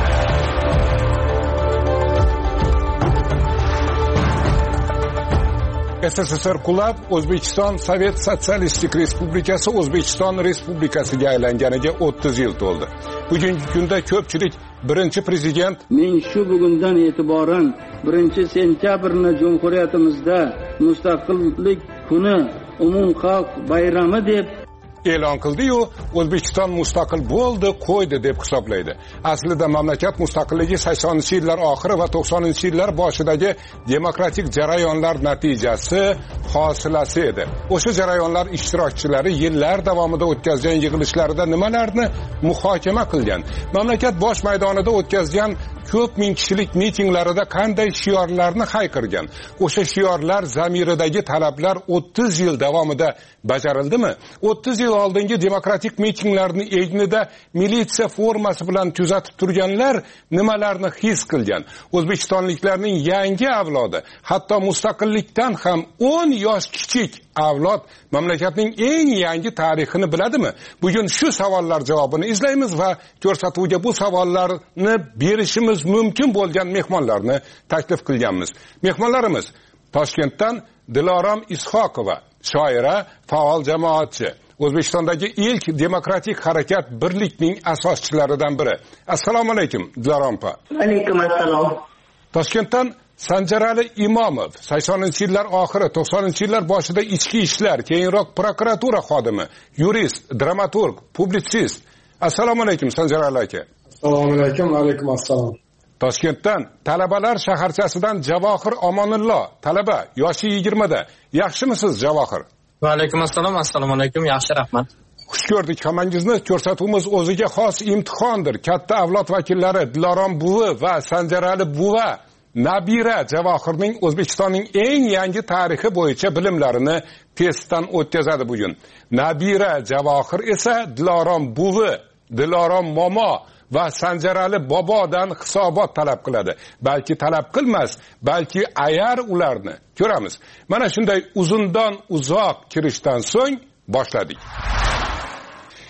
SSSR qulab, O'zbekiston Sovet Sotsialistik Respublikasi O'zbekiston Respublikasiga aylanganiga 30 yil to'ldi. Bugungi kunda ko'pchilik birinchi prezident men shu bugundan e'tiboran 1-sentyabrni Jumhuriyatimizda Mustaqillik kuni umumxalq bayrami deb e'lon qildi-yu, O'zbekiston mustaqil bo'ldi, qo'ydi deb hisoblaydi. Aslida mamlakat mustaqilligi 80-yillar oxiri va 90-yillar boshidagi demokratik jarayonlar natijasi, hosilasi edi. O'sha jarayonlar ishtirokchilari yillar davomida o'tkazgan yig'ilishlarida nimalarni muhokama qilgan, mamlakat bosh maydonida o'tkazgan ko'p ming kishilik mitinglarida qanday shiorlarni hayqirgan, o'sha shiorlar zamiridagi talablar 30 yil davomida bajarildimi? 30 yil oldingi demokratik mitinglarni egnida militsiya formasi bilan kuzatib turganlar nimalarni his qilgan? O'zbekistonliklarning yangi avlodi, hatto mustaqillikdan ham 10 yosh kichik avlod mamlakatning eng yangi tarixini biladimi? Bugun shu savollar javobini izlaymiz va ko'rsatuvga bu savollarni berishimiz mumkin bo'lgan mehmonlarni taklif qilganmiz. Mehmonlarimiz Toshkentdan Dilorom Ishoqova, shoira, faol jamoatchi, O'zbekistondagi ilk demokratik harakat birlikning asoschilaridan biri. Assalomu alaykum, Dilorom opa. Alaykum assalom. Toshkentdan Sanjarali Imomov, 80-yillar oxiri, 90-yillar boshida ichki ishlar, keyinroq prokuratura xodimi, yurist, dramaturg, publitsist. Assalomu alaykum, Sanjarali aka. Assalomu alaykum, alaykum assalom. Toshkentdan talabalar shaharchasidan Javohir Omonullo, talaba, yoshi 20 da. Yaxshimisiz, Javohir? Va alaykum assalom, assalomu alaykum, yaxshi, rahmat. Xush ko'rdik hammangizni. Ko'rsatuvimiz o'ziga xos imtihondir. Katta avlod vakillari Dilorom buvi va Sanjarali buva Nabira Javohirning O'zbekistonning eng yangi tarixi bo'yicha bilimlarini testdan o'tkazadi bugun. Nabira Javohir esa Dilorom buvi, Dilorom momo va Sanjarali bobodan hisobot talab qiladi. Balki talab qilmas, balki ayar ularni. Ko'ramiz. Mana shunday uzundan uzoq kirishdan so'ng boshladik.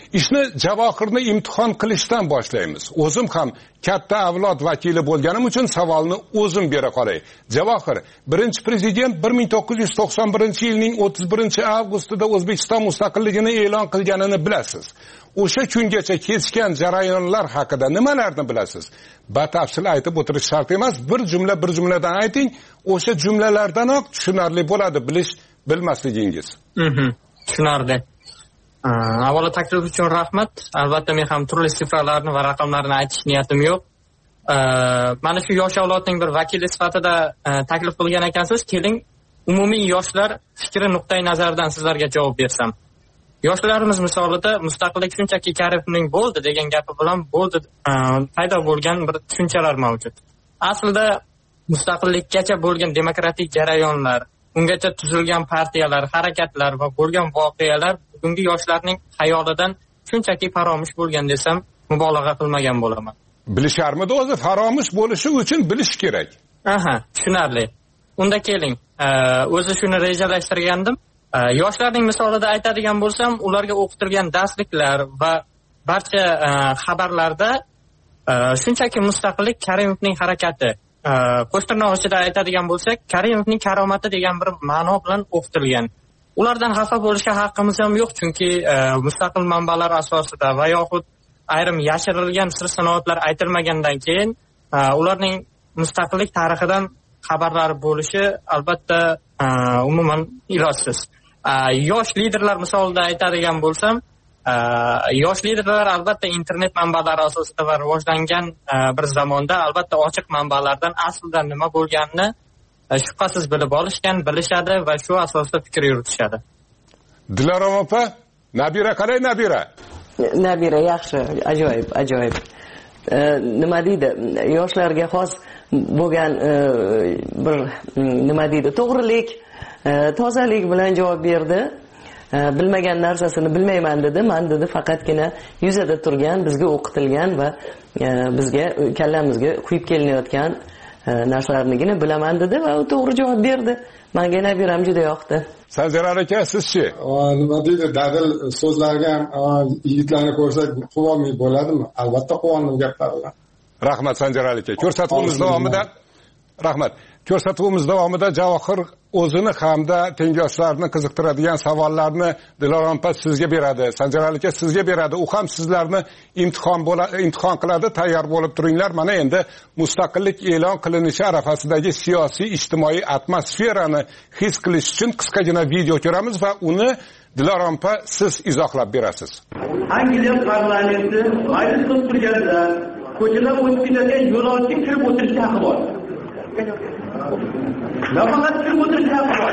ishni Javohirni imtihon qilishdan boshlaymiz. O'zim ham katta avlod vakili bo'lganim uchun savolni o'zim bera qolay. Javohir, birinchi prezident 1991-yilning 31-avgustida O'zbekiston mustaqilligini e'lon qilganini bilasiz. O'sha kungacha kechgan jarayonlar haqida nimalarni bilasiz? Batafsil aytib o'tirish shart emas, bir jumladan ayting, o'sha jumlalardanoq tushunarli bo'ladi bilmasligingiz. Tushunarli. Avvalo taklif uchun rahmat. Albatta men ham turli sifralarni va raqamlarni aytish niyatim yo'q. Mana shu yosh avlodning bir vakili sifatida taklif qilgan ekansiz. Keling, umumiy yoshlar fikri nuqtai nazaridan sizlarga javob bersam. Yoshlarimiz misolida mustaqillik shunchaki Karimovning bo'ldi degan gapi bilan bo'ldi paydo bo'lgan bir tushunchalar mavjud. Aslida mustaqillikkacha bo'lgan demokratik jarayonlar, ungacha tuzilgan partiyalar, harakatlar va bo'lgan voqealar bugungi yoshlarning xayolidan shunchaki faromush bo'lgan desam mubolag'a qilmagan bo'laman. Bilisharmidi o'zi faromush bo'lishi uchun bilish kerak. Tushunarli. Unda keling, o'zi shuni rejalashtirgandim. Yoshlarning misolida aytadigan bo'lsam, ularga o'qitilgan darsliklar va barcha xabarlarda shunchaki mustaqillik Karimovning harakati. Qo'shtirnoq ichida aytadigan bo'lsak, Karimovning karomati degan bir ma'no bilan o'qitilgan. Ulardan xafa bo'lishga haqqimiz ham yo'q, chunki mustaqil manbalar asosida va yoxud ayrim yashirilgan sir sanoatlar aytilmagandan keyin ularning mustaqillik tarixidan xabarlar bo'lishi albatta umuman ilojsiz. Yosh liderlar misolida aytadigan bo'lsam, yosh liderlar albatta internet manbalari asosida va rivojlangan bir zamonda albatta ochiq manbalardan aslida nima bo'lganini shubhasiz bilib olishgan, bilishadi va shu asosda fikr yuritishadi. Dilorom opa, Nabira qalay Nabira? Nabira yaxshi, ajoyib. Nima deydi? Yoshlarga xos bo'lgan bir nima deydi? To'g'rilik, tozalik bilan javob berdi. Bilmagan narsasini bilmayman dedi. Men dedi faqatgina yuzada turgan, bizga o'qitilgan va bizga kallamizga quyib kelinayotgan narsalarnigina bilaman dedi va u to'g'ri javob berdi. Menga Nabiram juda yoqdi. Sanjar aka, sizchi? Nima deydi? Dadil so'zlarga ham yigitlarni ko'rsak quvonmay bo'ladimi? Albatta quvondim gaplariga. Rahmat Sanjar aka. Ko'rsatuvimiz davomida Javohir o'zini hamda tengdoshlarni qiziqtiradigan savollarni Dilorom opa sizga beradi, Sanjar aka sizga beradi. U ham sizlarni imtihon qiladi, tayyor bo'lib turinglar. Mana endi mustaqillik e'lon qilinishi arafasidagi siyosiy ijtimoiy atmosferani his qilish uchun qisqagina video ko'ramiz va uni Dilorom opa siz izohlab berasiz. Angliya parlamenti majlis qilib turganda ko'chalar o'tkilarga yo'lovchi kirib o'tirish haqqi bor. Nafaqat kirib o'tirish haqqi bor.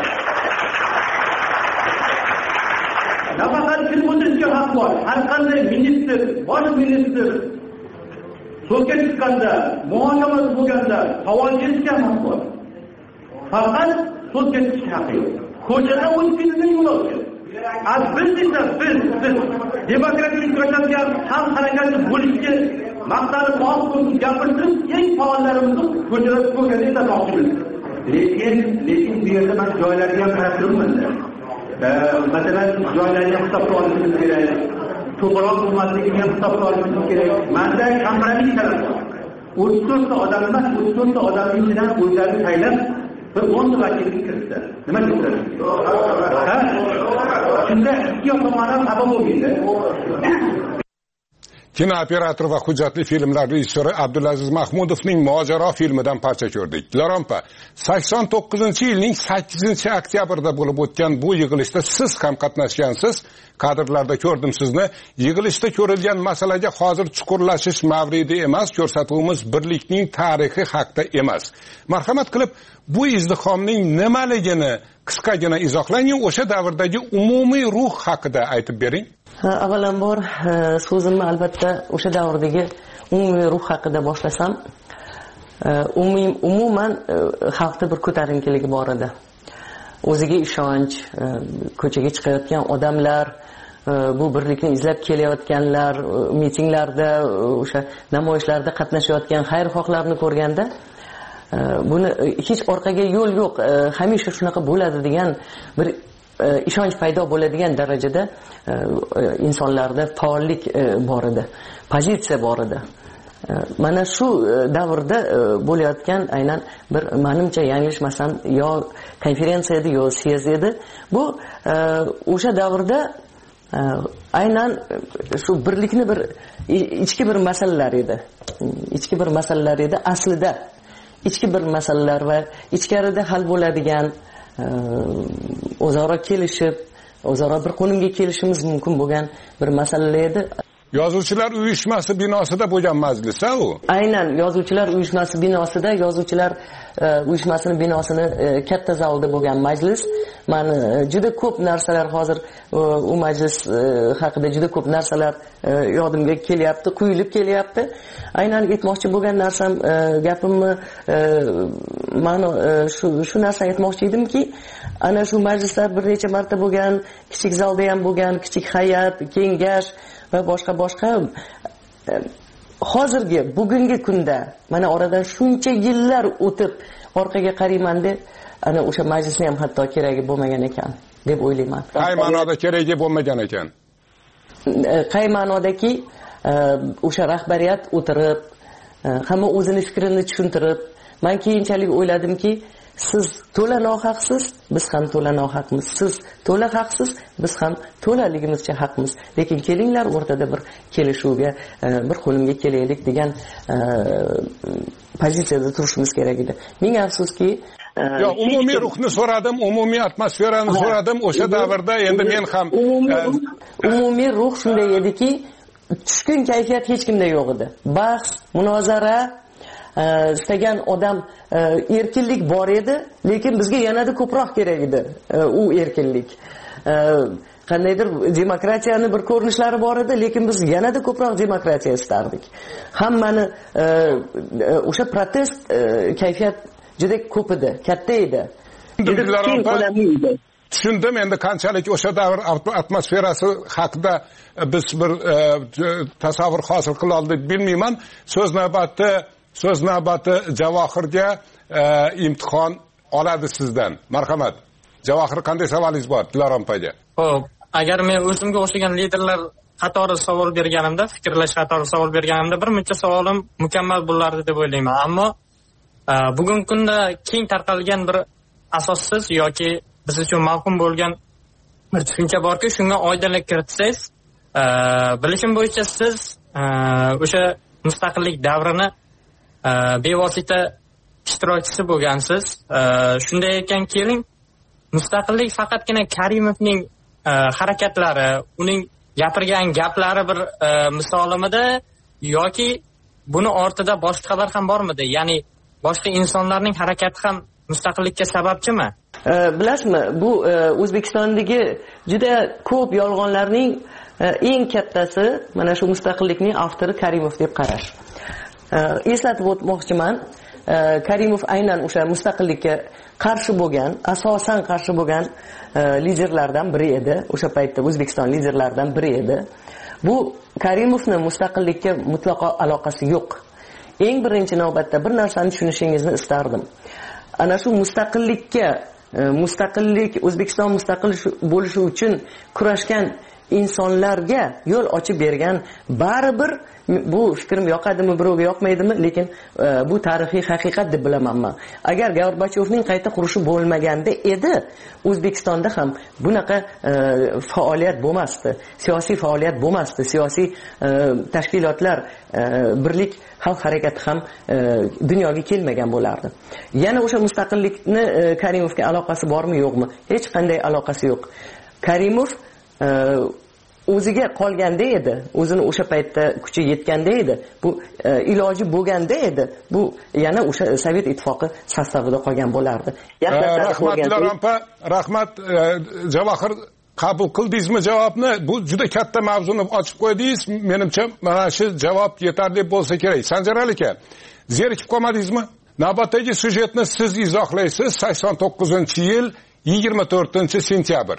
Har qanday ministr, bosh ministr so'zga chiqqanda, muhokamasi bo'lganda savol berishga haqqi bor. Faqat so'zga chiqish haqqi yo'q. Ko'chalar o'tkilarga yo'lovchi. Biz demokratik kurashadigan xalq harakati bo'lishga maqsadni ma'qul gapirib, eng faollarimizni ko'chalarga qo'yganday aytmoqchimiz. Lekin bu yerda men joylarga ham qarab turibman. Masalan, joylarni hisobga olishimiz kerak. Ko'proq hukumatlikni ham hisobga olishimiz kerak. Menda kompromiss talab bor. 34 ta odam emas, 34 ta odamning ichidan o'zlarini saylab bir 10 ta vakillik kiritdi. Nima deysiz? Shunda ikki tomondan xabar bo'lmaydi. Kinooperator va hujjatli filmlar rejissyori Abdulaziz Mahmudovning Mojaro filmidan parcha ko'rdik. Dilorom opa, 89-yilning 8-oktyabrda bo'lib o'tgan bu yig'ilishda siz ham qatnashgansiz. Kadrlarda ko'rdim sizni. Yig'ilishda ko'rilgan masalaga hozir chuqurlashish mavridi emas, ko'rsatuvimiz birlikning tarixi haqida emas. Marhamat qilib, bu izdihomning nimaligini qisqagina izohlang, o'sha davrdagi umumiy ruh haqida aytib bering. Avvalambor so'zimni albatta o'sha davrdagi umumiy ruh haqida boshlasam, umuman xalqda bir ko'tarinkilik bor edi. O'ziga ishonch, ko'chaga chiqayotgan odamlar, bu birlikni izlab kelayotganlar, mitinglarda, o'sha namoyishlarda qatnashayotgan xayrixohlarni ko'rganda buni hech orqaga yo'l yo'q, hamisha shunaqa bo'ladi degan bir ishonch paydo bo'ladigan darajada insonlarda faollik bor edi, pozitsiya bor edi. Mana shu davrda bo'layotgan aynan bir menimcha yanglishmasam yo konferensiya edi yo syezd edi. Bu o'sha davrda aynan shu birlikni bir ichki bir masalalar edi. Ichki bir masalalar edi. Aslida ichki bir masalalar va ichkarida hal bo'ladigan o'zaro kelishib, o'zaro bir qonunga kelishimiz mumkin bo'lgan bir masala edi. Yozuvchilar uyushmasi binosida bo'lgan majlis-a u? Aynan yozuvchilar uyushmasi binosida, yozuvchilar uyushmasining binosini katta zalda bo'lgan majlis. Meni juda ko'p narsalar hozir u majlis haqida juda ko'p narsalar yodimga kelyapti, quyilib kelyapti. Aynan aytmoqchi bo'lgan narsam, gapimni meni shu narsa aytmoqchi edimki, ana shu majlislar bir necha marta bo'lgan, kichik zalda ham bo'lgan, kichik hay'at, kengash va boshqa hozirgi bugungi kunda mana oradan shuncha yillar o'tib orqaga qaraymanda ana o'sha majlisni ham hatto keragi bo'lmagan ekan deb o'ylayman. Qay ma'noda keragi bo'lmagan ekan? Qay ma'nodaki o'sha rahbariyat o'tirib, hamma o'zini fikrini tushuntirib, men keyinchalik o'yladimki, siz to'la nohaqsiz, biz ham to'la nohaqmiz. Siz to'la haqsiz, biz ham to'laligimizcha haqmiz. Lekin kelinglar o'rtada bir kelishuvga, bir qo'limga kelaylik degan pozitsiyada turishimiz kerak edi. Ming afsuski, umumiy ruhni so'radim, umumiy atmosferani so'radim. O'sha davrda endi men ham umumiy ruh shunday ediki, tushkun kayfiyat hech kimda yo'q edi. Bahs, munozara, istagan odam erkinlik bor edi, lekin bizga yanada ko'proq kerak edi u erkinlik. Qandaydir demokratiyani bir ko'rinishlari bor edi, lekin biz yanada ko'proq demokratiya istardik. Hammani o'sha protest kayfiyat juda ko'p edi, katta edi. Tushundim endi qanchalik o'sha davr atmosferasi haqida biz bir tasavvur hosil qila oldik bilmayman. So'z navbati Javohirga imtihon oladi sizdan. Marhamat. Javohir, qanday savolingiz bor Dilorom opaga? Xo'p, agar men o'zimga o'xshagan liderlar qatori savol berganimda, fikrlash qatori savol berganimda bir necha savolim mukammal bo'lardi deb o'ylayman. Ammo bugungi kunda keng tarqalgan bir asossiz yoki biz uchun mavhum bo'lgan bir tushuncha borki, shunga oydinlik kiritsangiz, bilishim bo'yicha siz o'sha mustaqillik davrini bevosita ishtirokchisi bo'lgansiz. Shunday ekan, keling, mustaqillik faqatgina Karimovning harakatlari, uning gapirgan gaplari bir misolimida yoki buni ortida boshqa bir ham bormidi? Ya'ni boshqa insonlarning harakati ham mustaqillikka sababchimi? Bilasizmi, bu O'zbekistondagi juda ko'p yolg'onlarning eng kattasi mana shu mustaqillikning avtori Karimov deb qarash. Eslatib o'tmoqchiman, Karimov aynan o'sha mustaqillikka qarshi bo'lgan, asosan qarshi bo'lgan liderlardan biri edi. O'sha paytda O'zbekiston liderlaridan biri edi. Bu Karimovning mustaqillikka mutlaqo aloqasi yo'q. Eng birinchi navbatda bir narsani tushunishingizni istardim. Ana shu mustaqillik O'zbekiston mustaqil bo'lishi uchun kurashgan insonlarga yo'l ochib bergan baribir, bu fikrim yoqadimi, birovga yoqmaydimi, lekin bu tarixiy haqiqat deb bilaman men. Agar Gorbachevning qayta qurishi bo'lmaganda edi, O'zbekistonda ham bunaqa faoliyat bo'lmasdi, siyosiy faoliyat bo'lmasdi, siyosiy tashkilotlar, birlik xalq harakati ham dunyoga kelmagan bo'lardi. Yana o'sha mustaqillikni Karimovga aloqasi bormi, yo'qmi? Hech qanday aloqasi yo'q. Karimov o'ziga qolganda edi, o'zini o'sha paytda kuchi yetganda edi, bu iloji bo'lganda edi, bu yana o'sha Sovet ittifoqi sostavida qolgan bo'lardi. Rahmat Dilorom opa, rahmat. Javohir, qabul qildingizmi javobni? Bu juda katta mavzuni ochib qo'ydingiz. Menimcha mana shu javob yetarli bo'lsa kerak. Sanjar aka, zerikib qolmadingizmi? Navbatdagi syujetni siz izohlaysiz. 89-yil 24-sentyabr.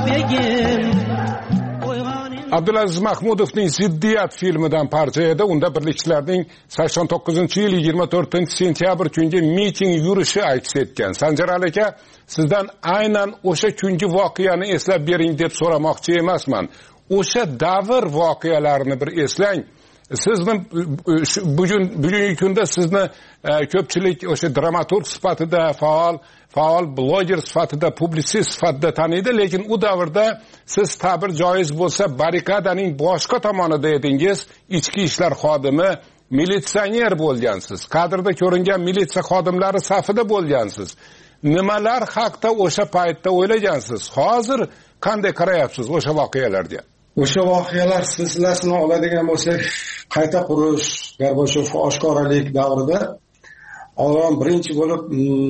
Abdulaziz Mahmudovning Ziddiyat filmidan parcha edi. Unda birlikchilarning 89-yil 24-sentyabr kungi miting yurishi aks etgan. Sanjar aka, sizdan aynan o'sha kungi voqeani eslab bering deb so'ramoqchi emasman. O'sha davr voqealarini bir eslang. Sizni bugungi kunda sizni ko'pchilik o'sha dramaturg sifatida faol bloger sifatida, publitsist sifatida taniydi, lekin u davrda siz ta'bir joiz bo'lsa barrikadaning boshqa tomonida edingiz, ichki ishlar xodimi, militsioner bo'lgansiz. Kadrda ko'ringan militsiya xodimlari safida bo'lgansiz. Nimalar haqida o'sha paytda o'ylagansiz? Hozir qanday qarayapsiz o'sha voqealarga? O'sha voqealar silsilasini oladigan bo'lsak, qayta qurish, Gorbachyov oshkoralik davrida avval birinchi bo'lib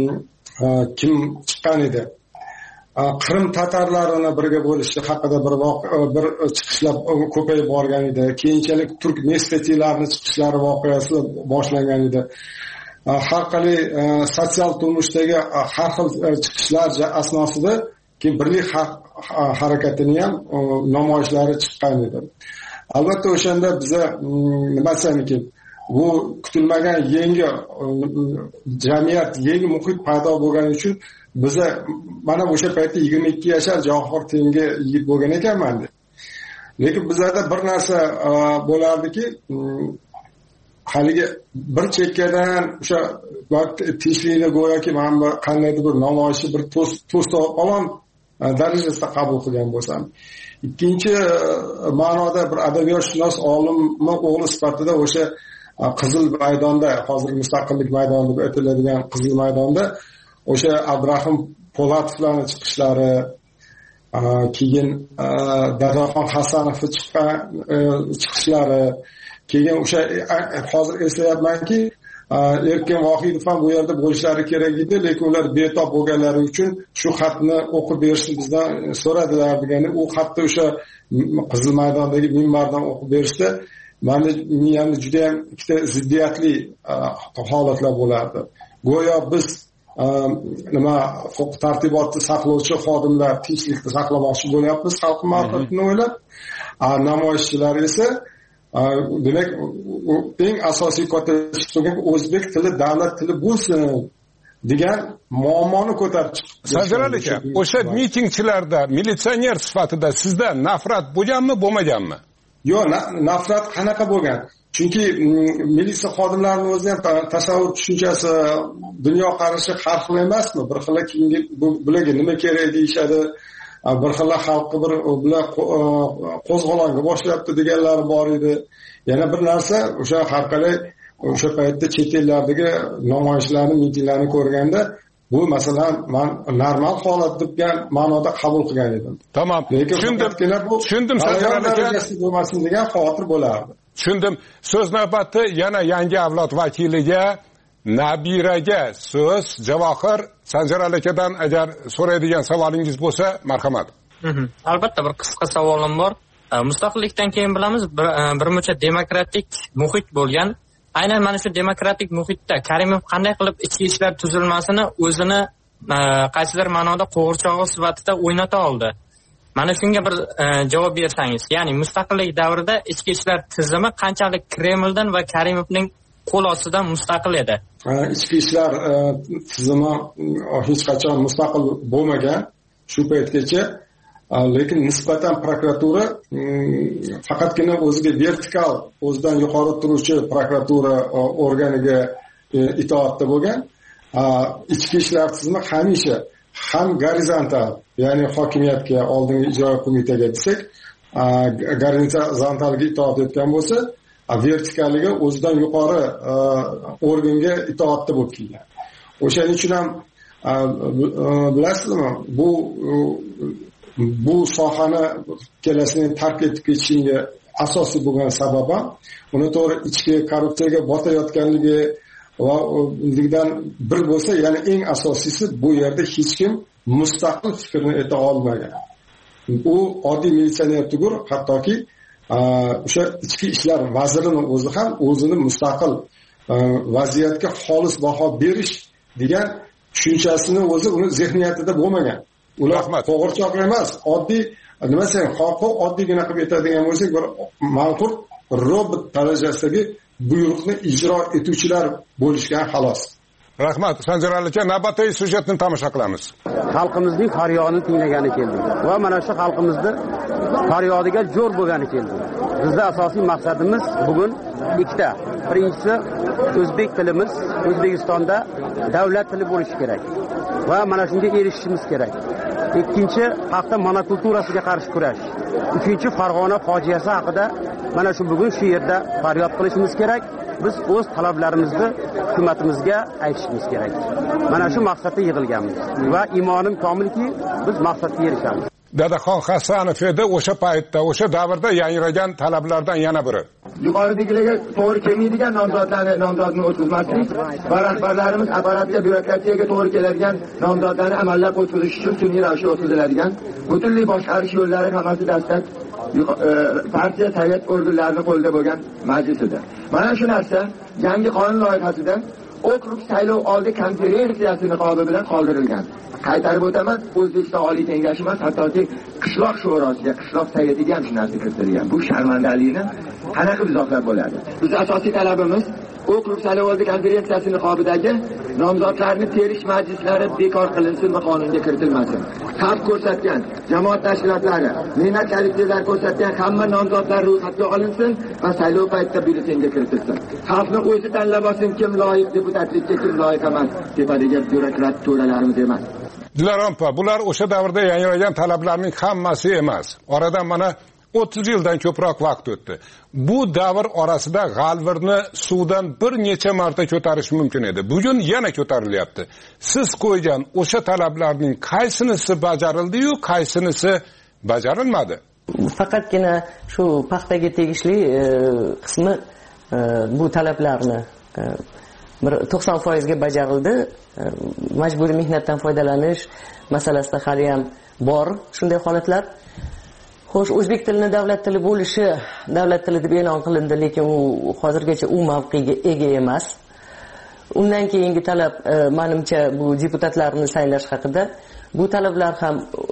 kim chiqqan edi? Qrim tatarlarini birga bo'lishi haqida bir chiqishlar ko'payib borgan edi. Keyinchalik turk mestetilarni chiqishlari voqeasi boshlangan edi. Har qanday sotsial turmushdagi har xil chiqishlar asnosida keyin birlik harakatini ham namoyishlari chiqqan edi. Albatta o'shanda biza nima desamikin, bu kutilmagan yangi jamiyat, yangi muhit paydo bo'lgani uchun biza mana o'sha paytda 22 yashar Javohir tengi yigit bo'lgan ekanman. Lekin bizada bir narsa bo'lardiki, haligi bir chekkadan o'sha tinchlikni go'yoki mana qandaydir bir namoyishi bir to'stolon darajasida qabul qilgan bo'lsam, ikkinchi ma'noda bir adabiyotshunos olimni o'g'li sifatida o'sha Qizil maydonda, hozir Mustaqillik maydoni deb aytiladigan Qizil maydonda o'sha Abdrahim Po'latovlarning chiqishlari, keyin Dadaxon Hasanovning chiqishlari, keyin o'sha hozir eslayapmanki, Erkin Vohidov ham bu yerda bo'lishlari kerak edi, lekin ular betob bo'lganlari uchun shu xatni o'qib berishni bizdan so'radilar degani, u xatni o'sha Qizil maydondagi minbardan o'qib berishdi. Meni miyamda juda ham ikkita ziddiyatli holatlar bo'lardi. Go'yo biz nima huquq tartibotni saqlovchi xodimlar tinchlikni saqlamoqchi bo'lyapmiz, xalq manfaatini o'ylab, namoyishchilar esa demak eng asosiy ko'tarishgan o'zbek tili davlat tili bo'lsin degan muammoni ko'tarib chiqdi. Sanjar aka, o'sha mitingchilarda militsioner sifatida sizda nafrat bo'lganmi, bo'lmaganmi? Yo'q, nafrat qanaqa bo'lgan? Chunki militsiya xodimlarining o'zi ham tasavvur tushunchasi, dunyo qarashi har xil emasmi? Bir xil bularga nima kerak deyishadi, bir xil xalqni bir bilan qo'zg'olonga boshlayapti deganlari bor edi. Yana bir narsa, o'sha har qalay o'sha paytda chet ellardagi namoyishlarni, mitinglarni ko'rganda, bu masalan men normal holat degan ma'noda qabul qilgan edim. Tamam. Tushundim Sanjar aka, bo'lmasin degan xavotir bo'lardi. Tushundim. So'z navbati yana yangi avlod vakiliga, nabiraga so'z. Javohir, Sanjar akadan agar so'raydigan savolingiz bo'lsa, marhamat. Albatta bir qisqa savolim bor. Mustaqillikdan keyin bilamiz, bir muncha demokratik muhit bo'lgan. Aynan mana shu demokratik muhitda Karimov qanday qilib ichki ishlar tuzilmasini o'zini qaysidir ma'noda qo'g'irchog'i sifatida o'ynata oldi. Mana shunga bir javob bersangiz, ya'ni mustaqillik davrida ichki ishlar tizimi qanchalik Kremldan va Karimovning qo'l ostidan mustaqil edi? Ichki ishlar tizimi hech qachon mustaqil bo'lmagan shu paytgacha, lekin nisbatan prokuratura faqatgina o'ziga vertikal, o'zidan yuqori turuvchi prokuratura organiga itoatda bo'lgan. Ichki ishlar tizimi hamisha ham gorizontal, ya'ni hokimiyatga, oldingi ijroiya qo'mitaga desak, gorizontalga itoat etgan bo'lsa, vertikaliga, o'zidan yuqori organga itoatda bo'lib kelgan. O'shaning uchun ham bilasizmi, bu sohani kelasining tark etib ketishiga asosiy bo'lgan sabab ham uni to'g'ri ichki korrupsiyaga botayotganligi va undan bir bo'lsa, ya'ni eng asosiysi bu yerda hech kim mustaqil fikrni ayta olmagan. U oddiy militsioner tugur, hattoki o'sha ichki ishlar vazirining o'zi ham o'zini mustaqil vaziyatga xolis baho berish degan tushunchasini o'zi uni zehniyatida bo'lmagan. ular qo'g'irchoq emas, oddiy nima desam, xalqqa oddiygina qilib aytadigan bo'lsak, bir manqur robot darajasidagi buyruqni ijro etuvchilar bo'lishgan xolos. Rahmat. Sanjar aka, navbatdagi syujetni tomosha qilamiz. Xalqimizning faryodini tinglagani keldik va mana shu xalqimizni faryodiga jo'r bo'lgani keldik. Bizning asosiy maqsadimiz bugun ikkita. Birinchisi, o'zbek tilimiz O'zbekistonda davlat tili bo'lishi kerak va mana shunga erishishimiz kerak. Ikkinchi, hafta monokulturasiga qarshi kurash. Uchinchi, Farg'ona fojiasi haqida mana shu bugun shu yerda faryod qilishimiz kerak. Biz o'z talablarimizni hukumatimizga aytishimiz kerak. Mana shu maqsadda yig'ilganmiz va imonim komilki, biz maqsadga erishamiz. Dadaxon Hasanov edi o'sha paytda, o'sha davrda yangragan talablardan yana biri. Yuqoridagilarga to'g'ri kelmaydigan nomzodni o'tkazmaslik va rahbarlarimiz apparatga, byurokratiyaga to'g'ri keladigan nomzodlarni amallab o'tkazish uchun sun'iy ravishda o'tkaziladigan butunlay boshqarish yo'llari hammasi dastlab partiya sovet organlarining qo'lida bo'lgan majlisida. Mana shu narsa yangi qonun loyihasida okrug saylov oldi konferensiyasi niqobi bilan qoldirilgan. Qaytarib o'taman, O'zbekiston Oliy Kengashi emas, hattoki qishloq shurosiga, qishloq sovyetiga ham shu narsa kiritilgan. Bu sharmandalikni qanaqa izohlab bo'ladi? Biz asosiy talabimiz okrug saylov oldi konferensiyasi niqobidagi nomzodlarni terish majlislari bekor qilinsin va qonunga kiritilmasin. Xalq ko'rsatgan jamoat tashkilotlari, mehnat kollektivlari ko'rsatgan hamma nomzodlar ro'yxatga olinsin va saylov paytida byulletenga kiritilsin. Xalqni o'zi tanlab olsin, kim loyiq deputatlikka, kim loyiq emas, tepadagi byurokrat to'ralarimiz emas. Dilorom opa, bular o'sha davrda yangragan talablarning hammasi emas. Oradan mana 30 yildan ko'proq vaqt o'tdi. Bu davr orasida g'alvirni suvdan bir necha marta ko'tarish mumkin edi. Bugun yana ko'tarilyapti. Siz qo'ygan o'sha talablarning qaysinisi bajarildi-yu, qaysinisi bajarilmadi? Faqatgina shu paxtaga tegishli qismi bu talablarni 90% ga bajarildi. Majburiy mehnatdan foydalanish masalasida hali ham bor shunday holatlar. Xo'sh, o'zbek tilini davlat tili bo'lishi davlat tili deb e'lon qilindi, lekin u hozirgacha u mavqega ega emas. Undan keyingi talab menimcha bu deputatlarni saylash haqida. Bu talablar ham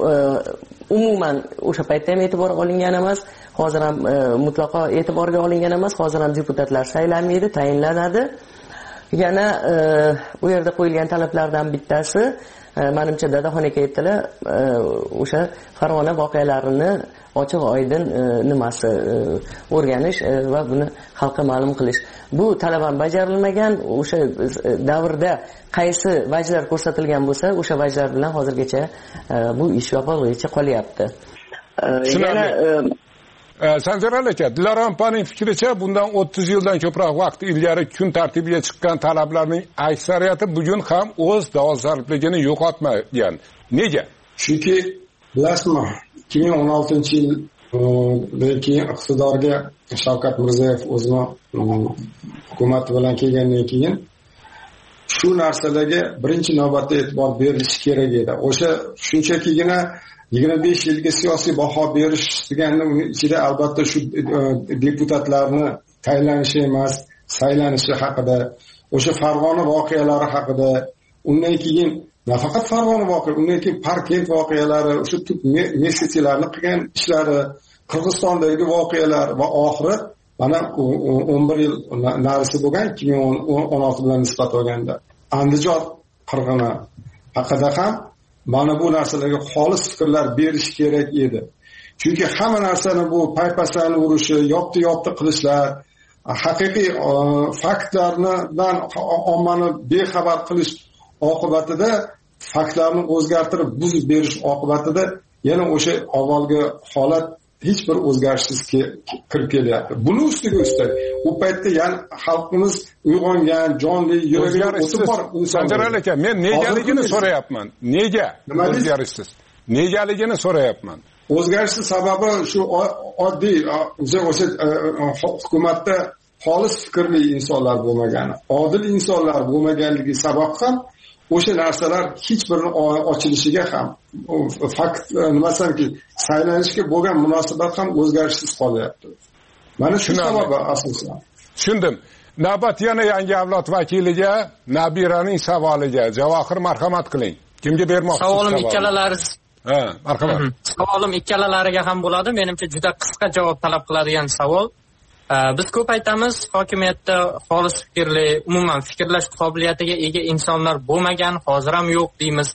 umuman o'sha paytda ham e'tibor olingan emas, hozir ham mutlaqo e'tiborga olingan emas. Hozir ham deputatlar saylanmaydi, tayinlanadi. Yana u yerda qo'yilgan talablardan bittasi menimcha Dadaxon aka aytdilar, o'sha Farg'ona voqealarini ochiq oydin nimasi o'rganish va buni xalqqa ma'lum qilish. Bu talab ham bajarilmagan. O'sha davrda qaysi vajlar ko'rsatilgan bo'lsa, o'sha vajlar bilan hozirgacha bu ish yopiqligicha qolyapti. Yana Sanjar aka, Dilorom opaning fikricha bundan 30 yildan ko'proq vaqt ilgari kun tartibiga chiqqan talablarning aksariyati bugun ham o'z dolzarbligini yo'qotmagan. Nega? Chunki bilasizmi, 2016-yildan keyin iqtidorga Shavkat Mirziyoyev o'zini hukumat bilan kelgandan keyin shu narsalarga birinchi navbatda e'tibor berilishi kerak edi. O'sha shunchakigina 25 yilga siyosiy baho berish deganda uni ichida albatta shu deputatlarni tayinlanishi emas, saylanishi haqida, o'sha Farg'ona voqealari haqida, undan keyin nafaqat Farg'ona voqealari, undan keyin Parkent voqealari, o'sha messejilarni qilgan ishlari, Qirg'izistondagi voqealar va oxiri mana 11 yil narisi bo'lgan 2016 bilan nisbat olganda Andijon qirg'ini haqida ham mana bu narsalarga xolis fikrlar berish kerak edi. Chunki hamma narsani bu paypaslarni urishi, yopti qilishlar, haqiqiy faktlardan ommani bexabar qilish oqibatida, faktlarni o'zgartirib buzib berish oqibatida yana o'sha avvalgi holat hech bir o'zgarishsiz kirib kelyapti. Buni ustiga ustak, u paytda yana xalqimiz uyg'ongan, jonli, yuragiga o'tib bor inson. Sanjar aka, men negaligini so'rayapman. Nega o'zgarishsiz? Negaligini so'rayapman. O'zgarishsiz sababi shu oddiy o'sha hukumatda xolis fikrli insonlar bo'lmagani, odil insonlar bo'lmaganligi sabab ham o'sha narsalar hech birini ochilishiga ham fakt nimasanki saylanishga bo'lgan munosabat ham o'zgarishsiz qolyapti. Mana shu sababi asosan. Tushundim. Navbat yana yangi avlod vakiliga, Nabiraning savoliga Javohir marhamat qiling. Kimga bermoqchisiz? Savolim ikkalalaringiz marhamat. Savolim ikkalalariga ham bo'ladi. Menimcha juda qisqa javob talab qiladigan savol. Biz ko'p aytamiz, hokimiyatda xolis fikrli, umuman fikrlash qobiliyatiga ega insonlar bo'lmagan, hozir ham yo'q deymiz.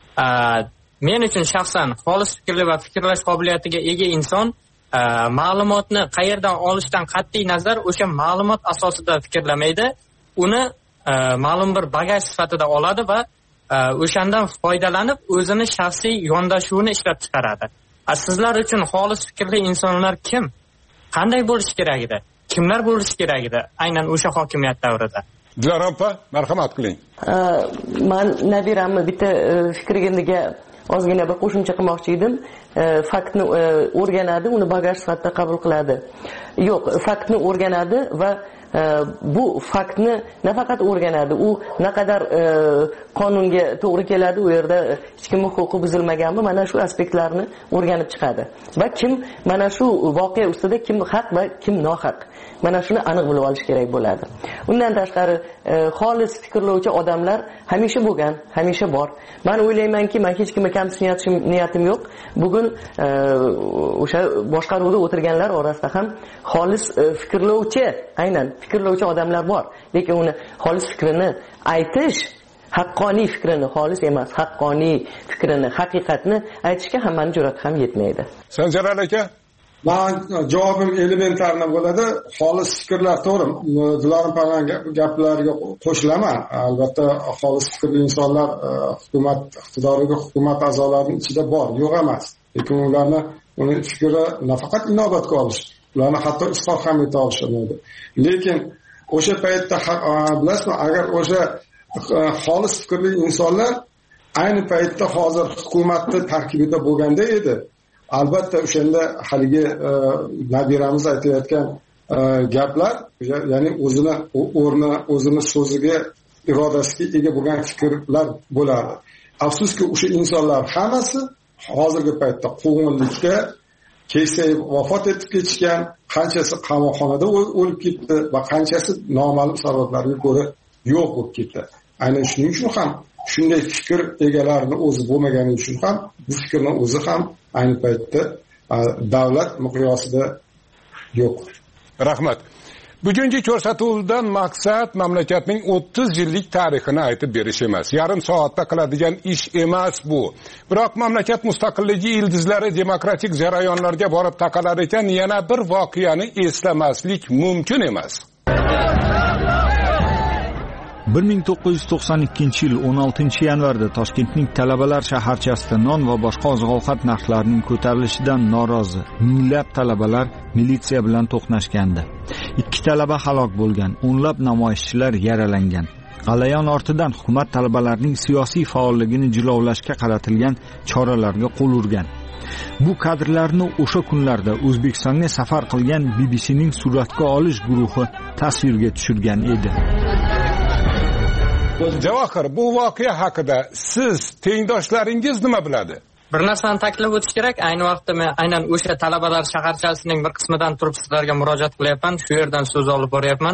Men uchun shaxsan xolis fikrli va fikrlash qobiliyatiga ega inson ma'lumotni qayerdan olishdan qat'iy nazar o'sha ma'lumot asosida fikrlamaydi, uni ma'lum bir bagaj sifatida oladi va o'shandan foydalanib o'zini shaxsiy yondashuvini ishlab chiqaradi. Sizlar uchun xolis fikrli insonlar kim? Qanday bo'lishi kerak edi? Kimlar bo'lishi kerak edi? Aynan o'sha hokimiyat davrida. Dilorom opa, marhamat qiling. Men nabiramni bitta fikriga ozgina bir qo'shimcha qilmoqchi edim. Faktni o'rganadi, uni bagaj sifatida qabul qiladi. Yo'q, faktni o'rganadi va bu faktni nafaqat o'rganadi, u naqadar qonunga to'g'ri keladi, u yerda hech kimning huquqi buzilmaganmi, mana shu aspektlarni o'rganib chiqadi. Va kim mana shu voqea ustida kim haq va kim nohaq, mana shuni aniq bilib olish kerak bo'ladi. Undan tashqari xolis fikrlovchi odamlar hamisha bo'lgan, hamisha bor. Men o'ylaymanki, men hech kimga kamsitishni niyatim yo'q. Bugun o'sha boshqaruvda o'tirganlar orasida ham xolis fikrlovchi, aynan fikrlovchi odamlar bor. Lekin uni xolis fikrini aytish, haqqoniy fikrini, xolis emas, haqqoniy fikrini, haqiqatni aytishga hammaning jur'ati ham yetmaydi. Sanjar aka, men javobim elementarni bo'ladi. Xolis fikrlar to'g'ri. Dilorom opaning gaplariga qo'shilaman. Albatta, xolis fikrli insonlar hukumat iqtidoriga, hukumat a'zolarining ichida bor, yo'q emas. Lekin uni fikri nafaqat inobatga olish, ularni hatto isbot ham eta olishmaydi. Lekin o'sha paytda bilasizmi, agar o'sha xolis fikrli insonlar ayni paytda hozir hukumatning tarkibida bo'lganda edi, albatta o'shanda haligi nabiramiz aytayotgan gaplar, ya'ni o'zini so'ziga, irodasiga ega bo'lgan fikrlar bo'lardi. Afsuski o'sha insonlar hammasi hozirgi paytda quvg'inlikda keysayib vafot etib ketishgan, qanchasi qamoqxonada o'lib ketdi va qanchasi noma'lum sabablarga ko'ra yo'q bo'lib ketdi. Aynan shuning uchun ham shunday fikr egalarini o'zi bo'lmagani uchun ham bu fikrning o'zi ham ayni paytda davlat miqyosida yo'q. Rahmat. Bugungi ko'rsatuvdan maqsad mamlakatning 30 yillik tarixini aytib berish emas, yarim soatda qiladigan ish emas bu. Biroq mamlakat mustaqilligi ildizlari demokratik jarayonlarga borib taqalar ekan, yana bir voqeani eslamaslik mumkin emas. 1992 yil 16 yanvarda Toshkentning talabalar shaharchasida non va boshqa oziq-ovqat narxlarining ko'tarilishidan norozi minglab talabalar militsiya bilan to'qnashgandi. 2 talaba halok bo'lgan, o'nlab namoyishchilar yaralangan. G'alayon ortidan hukumat talabalarning siyosiy faolligini jilovlashga qaratilgan choralarga qo'l urgan. Bu kadrlarni o'sha kunlarda O'zbekistonga safar qilgan BBCning suratga olish guruhi tasvirga tushirgan edi. Javohir, bu voqea haqida siz, tengdoshlaringiz nima biladi? Bir narsani ta'kidlab o'tish kerak. Ayni vaqtda men aynan o'sha talabalar shaharchasining bir qismidan turib sizlarga murojaat qilyapman. Shu yerdan so'z olib boryapman.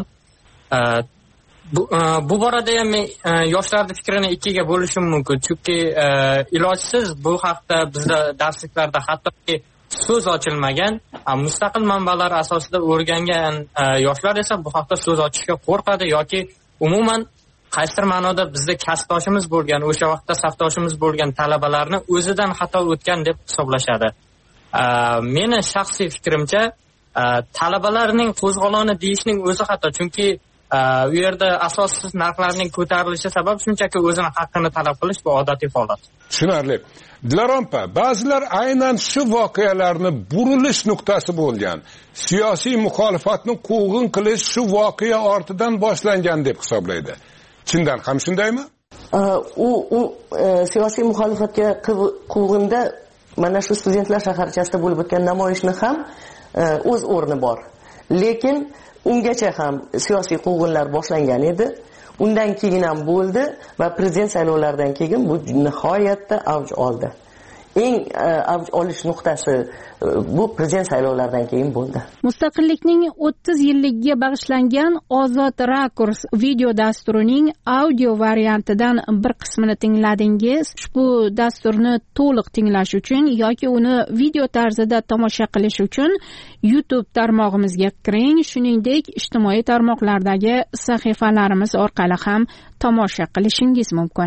Bu borada ham men yoshlarning fikrini ikkiga bo'lishim mumkin. Chunki ilojsiz bu haqda bizda darsliklarda hattoki so'z ochilmagan. Mustaqil manbalar asosida o'rgangan yoshlar esa bu haqda so'z ochishga qo'rqadi yoki umuman qaysidir ma'noda bizda kasbdoshimiz bo'lgan, o'sha vaqtda safdoshimiz bo'lgan talabalarni o'zidan xato o'tgan deb hisoblashadi. Meni shaxsiy fikrimcha, talabalarning qo'zg'oloni deyishning o'zi xato, chunki u yerda asossiz narxlarning ko'tarilishi sabab shunchaki o'zini haqqini talab qilish bu odatiy holat. Tushunarli. Dilorom opa, ba'zilar aynan shu voqealarni burilish nuqtasi bo'lgan, siyosiy muxolifatni quvg'in qilish shu voqea ortidan boshlangan deb hisoblaydi. Chindan ham shundaymi? U siyosiy muxolifatga quvg'inda mana shu studentlar shaharchasida bo'lib o'tgan namoyishni ham o'z o'rni bor. Lekin ungacha ham siyosiy quvg'inlar boshlangan edi. Undan keyin ham bo'ldi va prezident saylovlaridan keyin bu nihoyatda avj oldi. eng avj olish nuqtasi bu prezident saylovlaridan keyin bo'ldi. Mustaqillikning 30 yilligiga bag'ishlangan Ozod Rakurs video dasturining audio variantidan bir qismini tingladingiz. Ushbu dasturni to'liq tinglash uchun yoki uni video tarzida tomosha qilish uchun YouTube tarmog'imizga kiring, shuningdek ijtimoiy tarmoqlardagi sahifalarimiz orqali ham tomosha qilishingiz mumkin.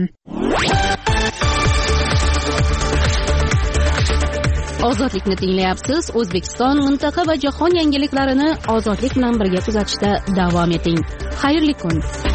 Ozodlikni tinglayapsiz. O'zbekiston, mintaqa va jahon yangiliklarini ozodlik bilan birga kuzatishda davom eting. Xayrli kun.